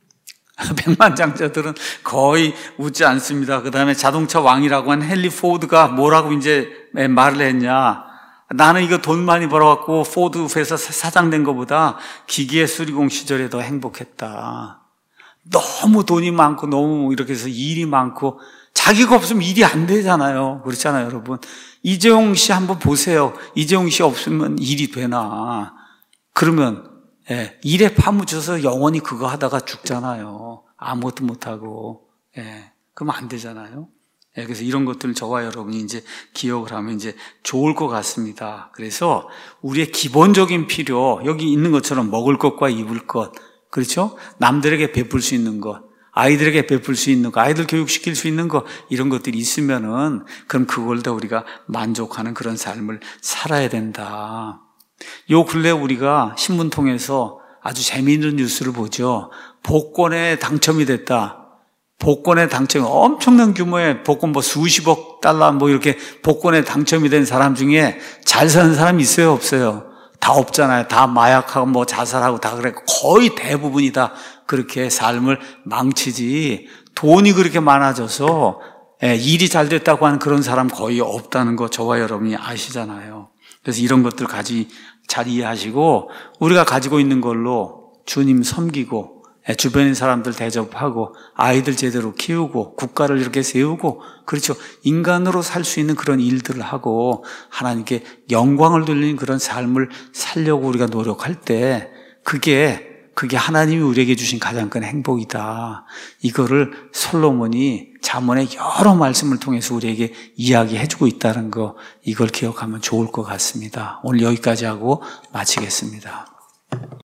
백만장자들은 거의 웃지 않습니다. 그 다음에 자동차 왕이라고 하는 헨리 포드가 뭐라고 이제 말을 했냐. 나는 이거 돈 많이 벌어갖고 포드 회사 사장 된 것보다 기계 수리공 시절에 더 행복했다. 너무 돈이 많고 너무 이렇게 해서 일이 많고, 자기가 없으면 일이 안 되잖아요. 그렇잖아요, 여러분. 이재용 씨 한번 보세요. 이재용 씨 없으면 일이 되나? 그러면 일에 파묻혀서 영원히 그거 하다가 죽잖아요. 아무것도 못하고. 그러면 안 되잖아요. 그래서 이런 것들을 저와 여러분이 이제 기억을 하면 이제 좋을 것 같습니다. 그래서 우리의 기본적인 필요, 여기 있는 것처럼 먹을 것과 입을 것, 그렇죠? 남들에게 베풀 수 있는 것, 아이들에게 베풀 수 있는 것, 아이들 교육시킬 수 있는 것, 이런 것들이 있으면은, 그럼 그걸 다 우리가 만족하는 그런 삶을 살아야 된다. 요 근래 우리가 신문 통해서 아주 재미있는 뉴스를 보죠. 복권에 당첨이 됐다. 복권에 당첨이, 엄청난 규모의 복권 수십억 달러 이렇게 복권에 당첨이 된 사람 중에 잘 사는 사람이 있어요, 없어요? 다 없잖아요. 다 마약하고 자살하고 다 그래. 거의 대부분이 다 그렇게 삶을 망치지, 돈이 그렇게 많아져서 일이 잘 됐다고 하는 그런 사람 거의 없다는 거 저와 여러분이 아시잖아요. 그래서 이런 것들 잘 이해하시고, 우리가 가지고 있는 걸로 주님 섬기고, 주변의 사람들 대접하고, 아이들 제대로 키우고, 국가를 이렇게 세우고, 그렇죠. 인간으로 살 수 있는 그런 일들을 하고 하나님께 영광을 돌리는 그런 삶을 살려고 우리가 노력할 때, 그게 하나님이 우리에게 주신 가장 큰 행복이다. 이거를 솔로몬이 잠언의 여러 말씀을 통해서 우리에게 이야기해주고 있다는 거, 이걸 기억하면 좋을 것 같습니다. 오늘 여기까지 하고 마치겠습니다.